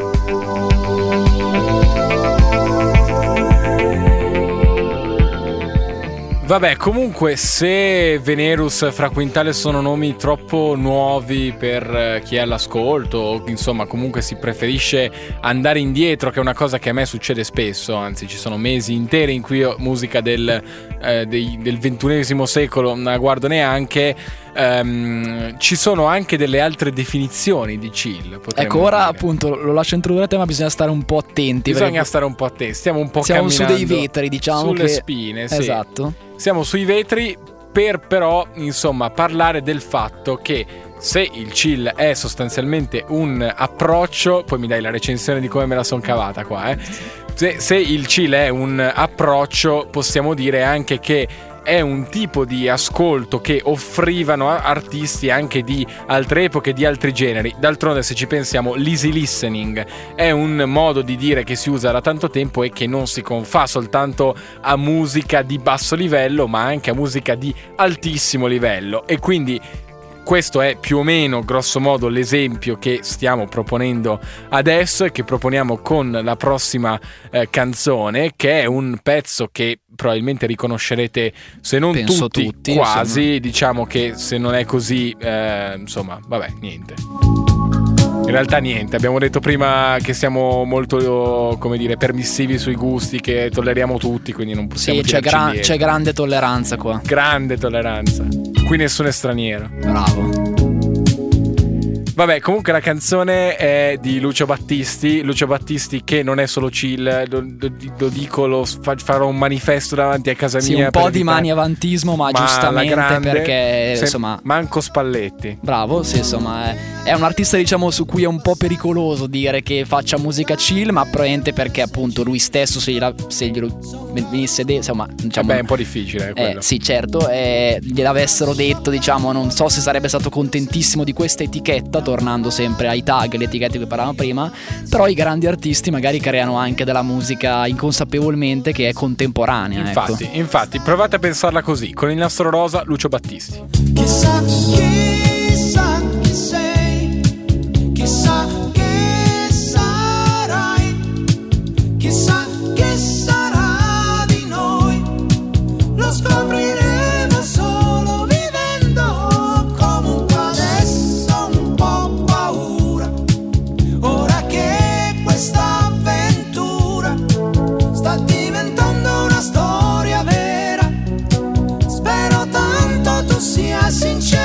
Vabbè, comunque, se Venerus, Fra Quintale sono nomi troppo nuovi per chi è all'ascolto, o insomma comunque si preferisce andare indietro, che è una cosa che a me succede spesso, anzi ci sono mesi interi in cui io musica del, eh, dei, del ventunesimo secolo non la guardo neanche. Um, ci sono anche delle altre definizioni di chill. Ecco, ora dire. appunto lo lascio introdurre a te, ma bisogna stare un po' attenti. Bisogna stare un po' attenti. Stiamo un po' siamo camminando su dei vetri, diciamo, sulle che... spine, sì. Esatto. Siamo sui vetri, per però insomma parlare del fatto che se il chill è sostanzialmente un approccio, poi mi dai la recensione di come me la son cavata qua, eh. Se, se il chill è un approccio, possiamo dire anche che è un tipo di ascolto che offrivano artisti anche di altre epoche, di altri generi. D'altronde, se ci pensiamo, l'easy listening è un modo di dire che si usa da tanto tempo e che non si confà soltanto a musica di basso livello, ma anche a musica di altissimo livello. E quindi questo è più o meno, grosso modo, l'esempio che stiamo proponendo adesso e che proponiamo con la prossima eh, canzone, che è un pezzo che probabilmente riconoscerete, se non Penso tutti, tutti quasi, insomma. Diciamo che se non è così, eh, insomma, vabbè, niente. In realtà niente, abbiamo detto prima che siamo molto, come dire, permissivi sui gusti, che tolleriamo tutti, quindi non possiamo Sì, c'è, tirarci gra- indietro. c'è grande tolleranza qua. Grande tolleranza. Qui nessuno è straniero. Bravo. Vabbè, comunque la canzone è di Lucio Battisti. Lucio Battisti che non è solo chill, lo, lo, lo dico, lo fa, farò un manifesto davanti a casa sì, mia. Un po' per di evitare... maniavantismo, ma, ma giustamente grande, perché se... insomma. Manco Spalletti. Bravo, sì, insomma, è, è un artista, diciamo, su cui è un po' pericoloso dire che faccia musica chill, ma probabilmente perché appunto lui stesso se gliela, se glielo venisse de- insomma, diciamo, Beh, è un po' difficile quello. Eh, sì, certo, eh, gliel'avessero detto, diciamo, non so se sarebbe stato contentissimo di questa etichetta, tornando sempre ai tag, le etichette che parlavamo prima, però i grandi artisti magari creano anche della musica inconsapevolmente che è contemporanea. Infatti, ecco. infatti, provate a pensarla così, con il nastro rosa, Lucio Battisti. Chissà, chissà chi sei, chissà che sarai, chissà che sarà di noi, lo scopriremo solo vivendo, comunque adesso un po' paura, ora che questa avventura sta diventando una storia vera, spero tanto tu sia sincera.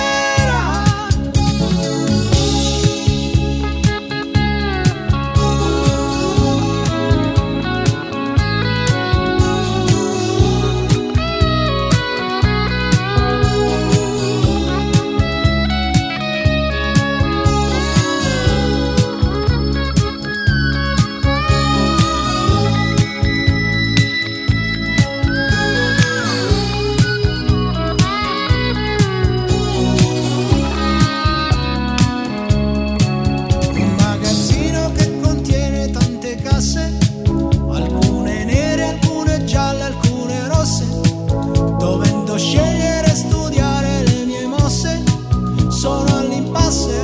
Un magazzino che contiene tante casse, alcune nere, alcune gialle, alcune rosse, dovendo scegliere e studiare le mie mosse, sono all'impasse.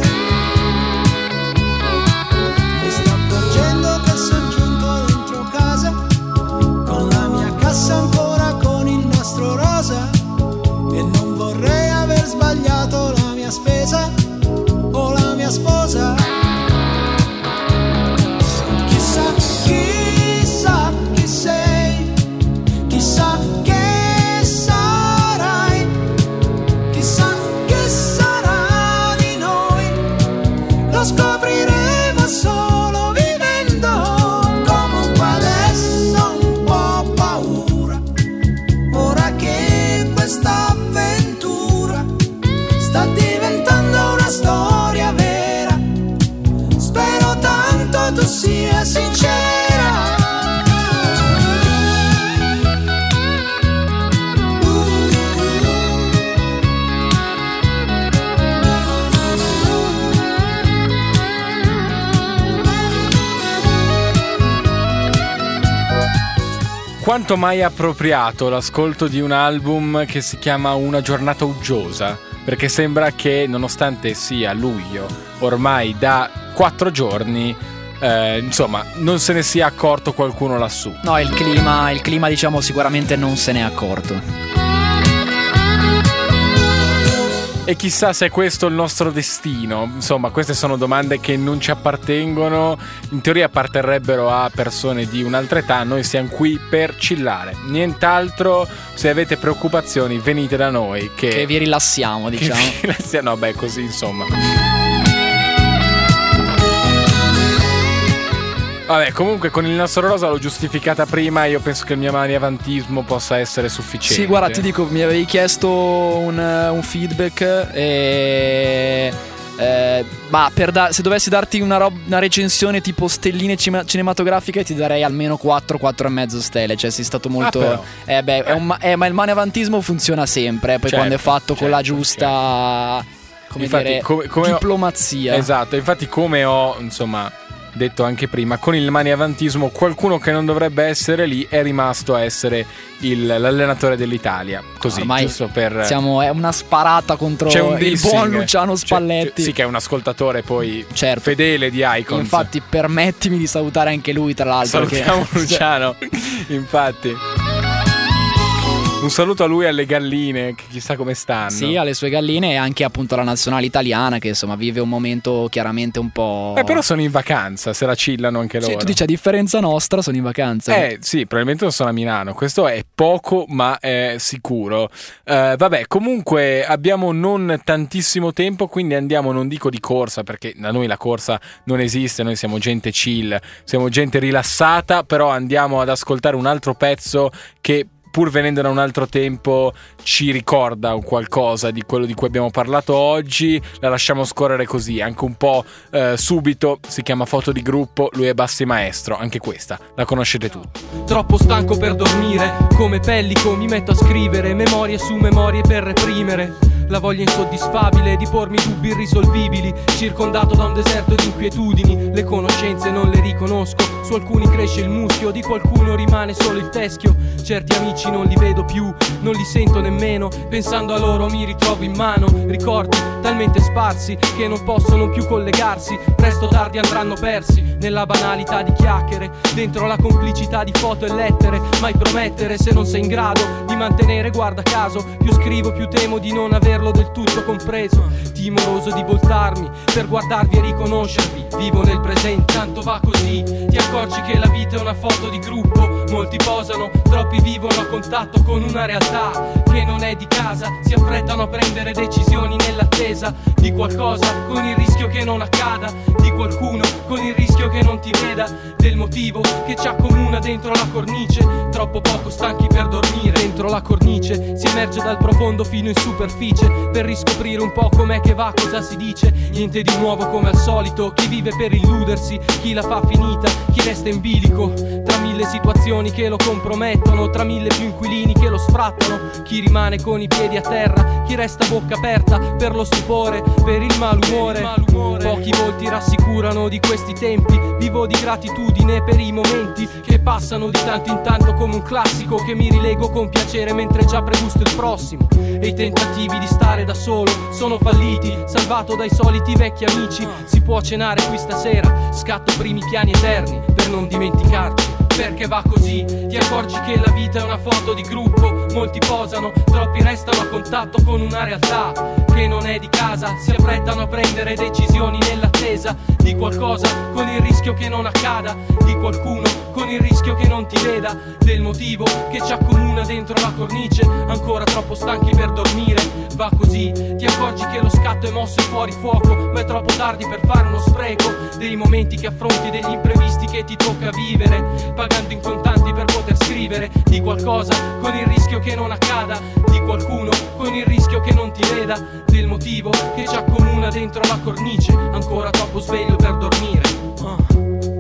Mi sto accorgendo che sono giunto dentro casa, con la mia cassa ancora con il nastro rosa, e non vorrei aver sbagliato la mia spesa o la mia sposa. Chissà, chissà chi sei, chissà che sarai, chissà che sarà di noi, lo scopriremo solo vivendo, comunque adesso un po' paura, ora che questa avventura sta diventando una storia vera, spero tanto tu sia sincera. Quanto mai appropriato l'ascolto di un album che si chiama Una giornata uggiosa, perché sembra che nonostante sia luglio ormai da quattro giorni, eh, insomma, non se ne sia accorto qualcuno lassù. No, il clima, il clima diciamo sicuramente non se n'è accorto. E chissà se è questo il nostro destino. Insomma, queste sono domande che non ci appartengono. In teoria apparterrebbero a persone di un'altra età. Noi siamo qui per chillare, nient'altro. Se avete preoccupazioni venite da noi che, Che vi rilassiamo, diciamo. Che vi rilassiamo. No, beh, così insomma. Vabbè, comunque con il nastro rosa l'ho giustificata prima. Io penso che il mio maniavantismo possa essere sufficiente. Sì, guarda, ti dico, mi avevi chiesto un, un feedback e... Eh, ma per da- se dovessi darti una, rob- una recensione tipo stelline cima- cinematografiche, ti darei almeno quattro, quattro e mezzo stelle. Cioè sei stato molto ah, eh, beh, è un ma-, eh, ma il maniavantismo funziona sempre. Poi certo, quando è fatto certo, con la giusta certo. come Infatti, dire, come, come diplomazia. Ho, esatto, infatti come ho insomma detto anche prima, con il maniavantismo qualcuno che non dovrebbe essere lì è rimasto a essere il, l'allenatore dell'Italia. Così, ormai giusto per... siamo, è una sparata contro c'è un il dissing, buon Luciano Spalletti. C'è, sì, che è un ascoltatore poi certo. fedele di Icons. Infatti permettimi di salutare anche lui, tra l'altro. Salutiamo che... Luciano. Infatti Un saluto a lui e alle galline, che chissà come stanno. Sì, alle sue galline e anche appunto alla nazionale italiana, che insomma vive un momento chiaramente un po'... Eh, però sono in vacanza, se la chillano anche loro. Sì, tu dici a differenza nostra sono in vacanza. Eh sì, probabilmente non sono a Milano, questo è poco ma è sicuro. Uh, vabbè, comunque abbiamo non tantissimo tempo, quindi andiamo, non dico di corsa, perché da noi la corsa non esiste, noi siamo gente chill, siamo gente rilassata, però andiamo ad ascoltare un altro pezzo che, pur venendo da un altro tempo, ci ricorda un qualcosa di quello di cui abbiamo parlato oggi. La lasciamo scorrere così, anche un po' eh, subito. Si chiama Foto di gruppo, lui è Bassi Maestro, anche questa la conoscete tutti. Troppo stanco per dormire, come Pellico mi metto a scrivere memorie su memorie per reprimere la voglia insoddisfabile di pormi dubbi irrisolvibili, circondato da un deserto di inquietudini. Le conoscenze non le riconosco, su alcuni cresce il muschio, di qualcuno rimane solo il teschio. Certi amici non li vedo più, non li sento nemmeno, pensando a loro mi ritrovo in mano ricordi talmente sparsi che non possono più collegarsi. Presto o tardi andranno persi nella banalità di chiacchiere, dentro la complicità di foto e lettere. Mai promettere se non sei in grado di mantenere, guarda caso, più scrivo più temo di non averlo del tutto compreso. Timoroso di voltarmi per guardarvi e riconoscervi, vivo nel presente, tanto va così. Ti accorgi che la vita è una foto di gruppo, molti posano, troppi vivono a contatto con una realtà che non è di casa, si affrettano a prendere decisioni nell'attesa di qualcosa, con il rischio che non accada, di qualcuno con il rischio che non ti veda, del motivo che ci accomuna dentro la cornice. Troppo poco stanchi per dormire, dentro la cornice si emerge dal profondo fino in superficie per riscoprire un po' com'è che va, cosa si dice. Niente di nuovo come al solito, chi vive per illudersi, chi la fa finita, chi resta in bilico tra mille situazioni che lo compromettono, tra mille più inquilini che lo sfrattano, chi rimane con i piedi a terra, chi resta a bocca aperta per lo stupore, per il malumore. Pochi volti rassicurano di questi tempi, vivo di gratitudine per i momenti che passano di tanto in tanto come un classico che mi rilego con piacere mentre già pregusto il prossimo. E i tentativi di stare da solo sono falliti, salvato dai soliti vecchi amici. Si può cenare qui stasera, scatto primi piani eterni per non dimenticarci, perché va così. Ti accorgi che la vita è una foto di gruppo, molti posano, troppi restano a contatto con una realtà che non è di casa, si affrettano a prendere decisioni nell'attesa di qualcosa, con il rischio che non accada, di qualcuno con il rischio che non ti veda, del motivo che ci accomuna dentro la cornice. Ancora troppo stanchi per dormire, va così. Ti accorgi che lo scatto è mosso e fuori fuoco, ma è troppo tardi per fare uno spreco dei momenti che affronti, degli imprevisti che ti tocca vivere, pagando in contanti per poter scrivere di qualcosa, con il rischio che non accada, di qualcuno con il rischio che non ti veda, del motivo che ci accomuna dentro la cornice. Ancora troppo sveglio per dormire. uh.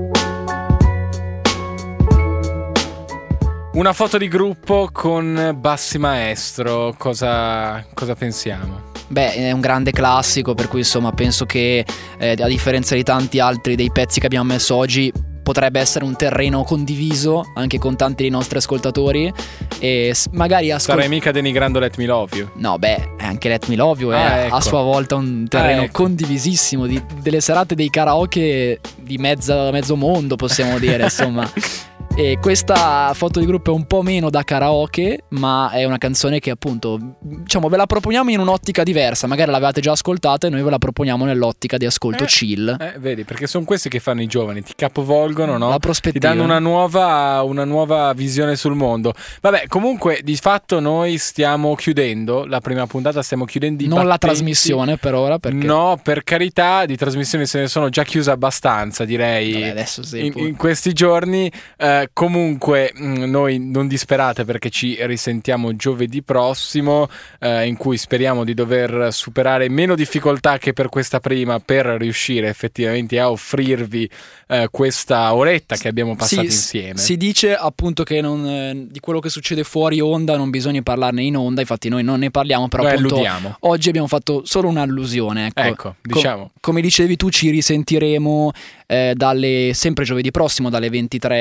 Una foto di gruppo con Bassi Maestro, cosa, cosa pensiamo? Beh, è un grande classico, per cui insomma penso che eh, a differenza di tanti altri dei pezzi che abbiamo messo oggi, potrebbe essere un terreno condiviso anche con tanti dei nostri ascoltatori. E magari ascol- Sarai mica denigrando Let Me Love You? No, beh, anche Let Me Love You è ah, ecco. a sua volta un terreno ah, ecco. condivisissimo di, delle serate dei karaoke di mezza, mezzo mondo, possiamo dire, insomma. E questa foto di gruppo è un po' meno da karaoke, ma è una canzone che appunto, diciamo, ve la proponiamo in un'ottica diversa. Magari l'avevate già ascoltata e noi ve la proponiamo nell'ottica di ascolto eh, chill. Eh, vedi, perché sono questi che fanno i giovani, ti capovolgono, no? La prospettiva. Ti danno una nuova, una nuova visione sul mondo. Vabbè, comunque di fatto noi stiamo chiudendo la prima puntata, stiamo chiudendo i Non battenti. la trasmissione per ora, perché... No, per carità, di trasmissioni se ne sono già chiuse abbastanza, direi. Vabbè, adesso sì, in, in questi giorni. Eh, comunque mh, noi non disperate, perché ci risentiamo giovedì prossimo, eh, in cui speriamo di dover superare meno difficoltà che per questa prima, per riuscire effettivamente a offrirvi eh, questa oretta che abbiamo passato sì, insieme. Si dice appunto che non, eh, di quello che succede fuori onda non bisogna parlarne in onda, infatti noi non ne parliamo, però Noi appunto alludiamo. oggi abbiamo fatto solo un'allusione, ecco, ecco diciamo Com- come dicevi tu, ci risentiremo eh, dalle sempre giovedì prossimo dalle ventitré a mezzanotte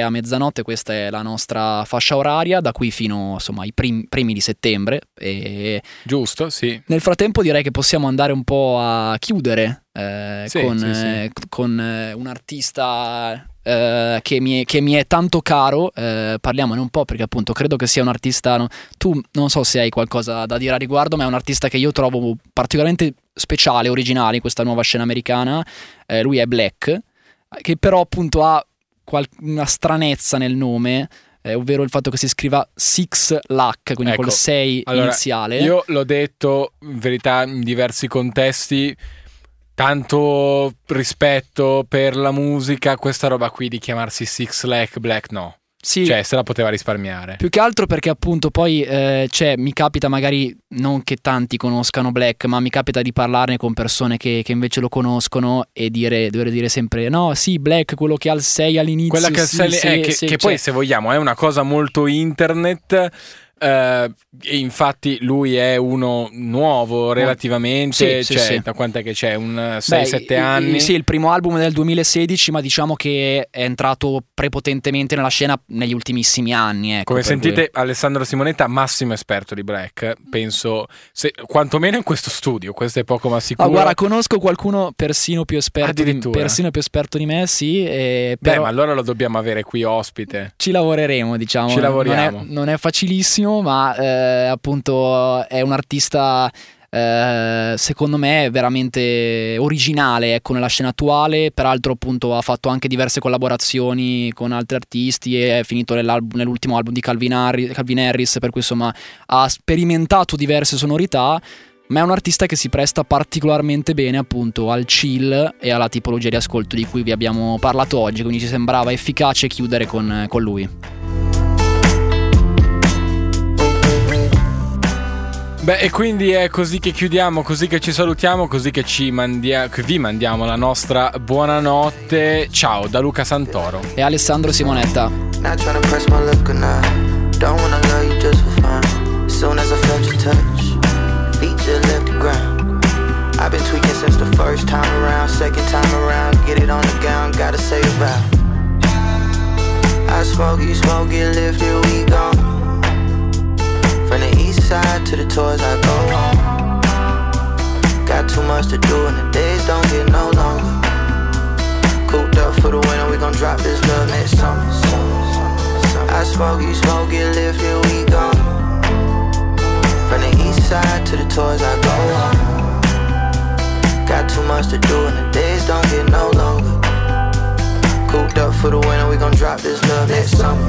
Buonanotte, questa è la nostra fascia oraria da qui fino insomma ai prim- primi di settembre. E giusto, sì. Nel frattempo direi che possiamo andare un po' a chiudere eh, sì, con, sì, sì. Eh, con eh, un artista eh, che, mi è, che mi è tanto caro. Eh, parliamone un po' perché appunto credo che sia un artista, no, tu non so se hai qualcosa da dire a riguardo, ma è un artista che io trovo particolarmente speciale, originale in questa nuova scena americana. Eh, lui è Black, che però appunto ha qual- una stranezza nel nome, eh, ovvero il fatto che si scriva Six Lack, quindi Ecco, col sei allora, iniziale. Io l'ho detto in verità in diversi contesti, tanto rispetto per la musica, questa roba qui di chiamarsi Six Lack Black no. Sì, cioè se la poteva risparmiare. più che altro perché appunto poi eh, cioè, mi capita magari, non che tanti conoscano Black, ma mi capita di parlarne con persone che, che invece lo conoscono e dire, dover dire sempre no, sì, Black, quello che ha il sei all'inizio. Quella che, sì, se- sì, è, che, sì, che cioè, poi se vogliamo è una cosa molto internet. Uh, e infatti lui è uno nuovo relativamente, sì, cioè sì, sì. da quant'è che c'è? Un sei sette anni? Sì, il primo album è del duemilasedici, ma diciamo che è entrato prepotentemente nella scena negli ultimissimi anni, ecco, Come per sentite, cui... Alessandro Simonetta, massimo esperto di Black, penso, se, quantomeno in questo studio, questo è poco ma sicuro. Ah, guarda, conosco qualcuno persino più esperto di, Addirittura. persino più esperto di me, sì. E Beh, però ma allora lo dobbiamo avere qui ospite. ci lavoreremo, diciamo. Ci lavoriamo. Non è, non è facilissimo, ma eh, appunto è un artista eh, secondo me veramente originale, ecco, nella scena attuale. Peraltro appunto ha fatto anche diverse collaborazioni con altri artisti e è finito nell'ultimo album di Calvin Harris, Calvin Harris, per cui insomma ha sperimentato diverse sonorità. Ma è un artista che si presta particolarmente bene appunto al chill e alla tipologia di ascolto di cui vi abbiamo parlato oggi, quindi ci sembrava efficace chiudere con, con lui. Beh, e quindi è così che chiudiamo, così che ci salutiamo, così che ci mandia- che vi mandiamo la nostra buonanotte. Ciao da Luca Santoro e Alessandro Simonetta. Not trying to press my luck or not. Don't wanna love you just for fun. As soon as I felt your touch, feet just left the ground. I've been tweaking since the first time around. Second time around, get it on the gown. Gotta say it about. I smoke, you smoke, get lifted, we gone. From the east side to the tours I go home. Got too much to do and the days don't get no longer. Cooped up for the winter, we gon' drop this love next summer. I smoke, you smoke, get lifted, we gone. From the east side to the tours I go home. Got too much to do and the days don't get no longer. Cooped up for the winter, we gon' drop this love next summer.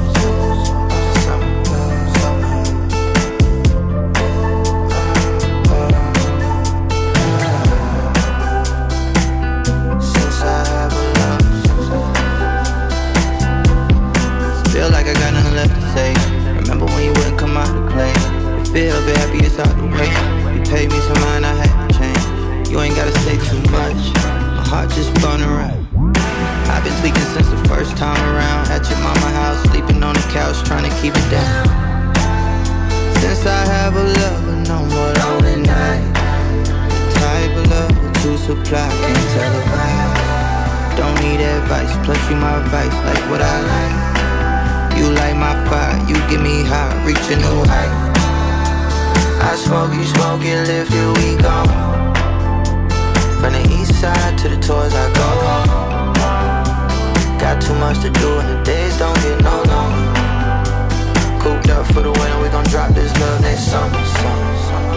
Feel like I got nothing left to say. Remember when you wouldn't come out to play? You feel a bit happy, it's out the way. You paid me some mind, I had to change. You ain't gotta say too much. My heart just burning right. I've been tweaking since the first time around. At your mama house, sleeping on the couch, trying to keep it down. Since I have a lover, no more lonely night. The type of love that you supply, can't tell a lie. Don't need advice, plus you my vice, like what I like. You light my fire, you get me high, reach a new height. I smoke, you smoke, get lifted, we gone. From the east side to the tours I go home. Got too much to do and the days don't get no longer. Cooped up for the winter, we gon' drop this love next summer, summer, summer.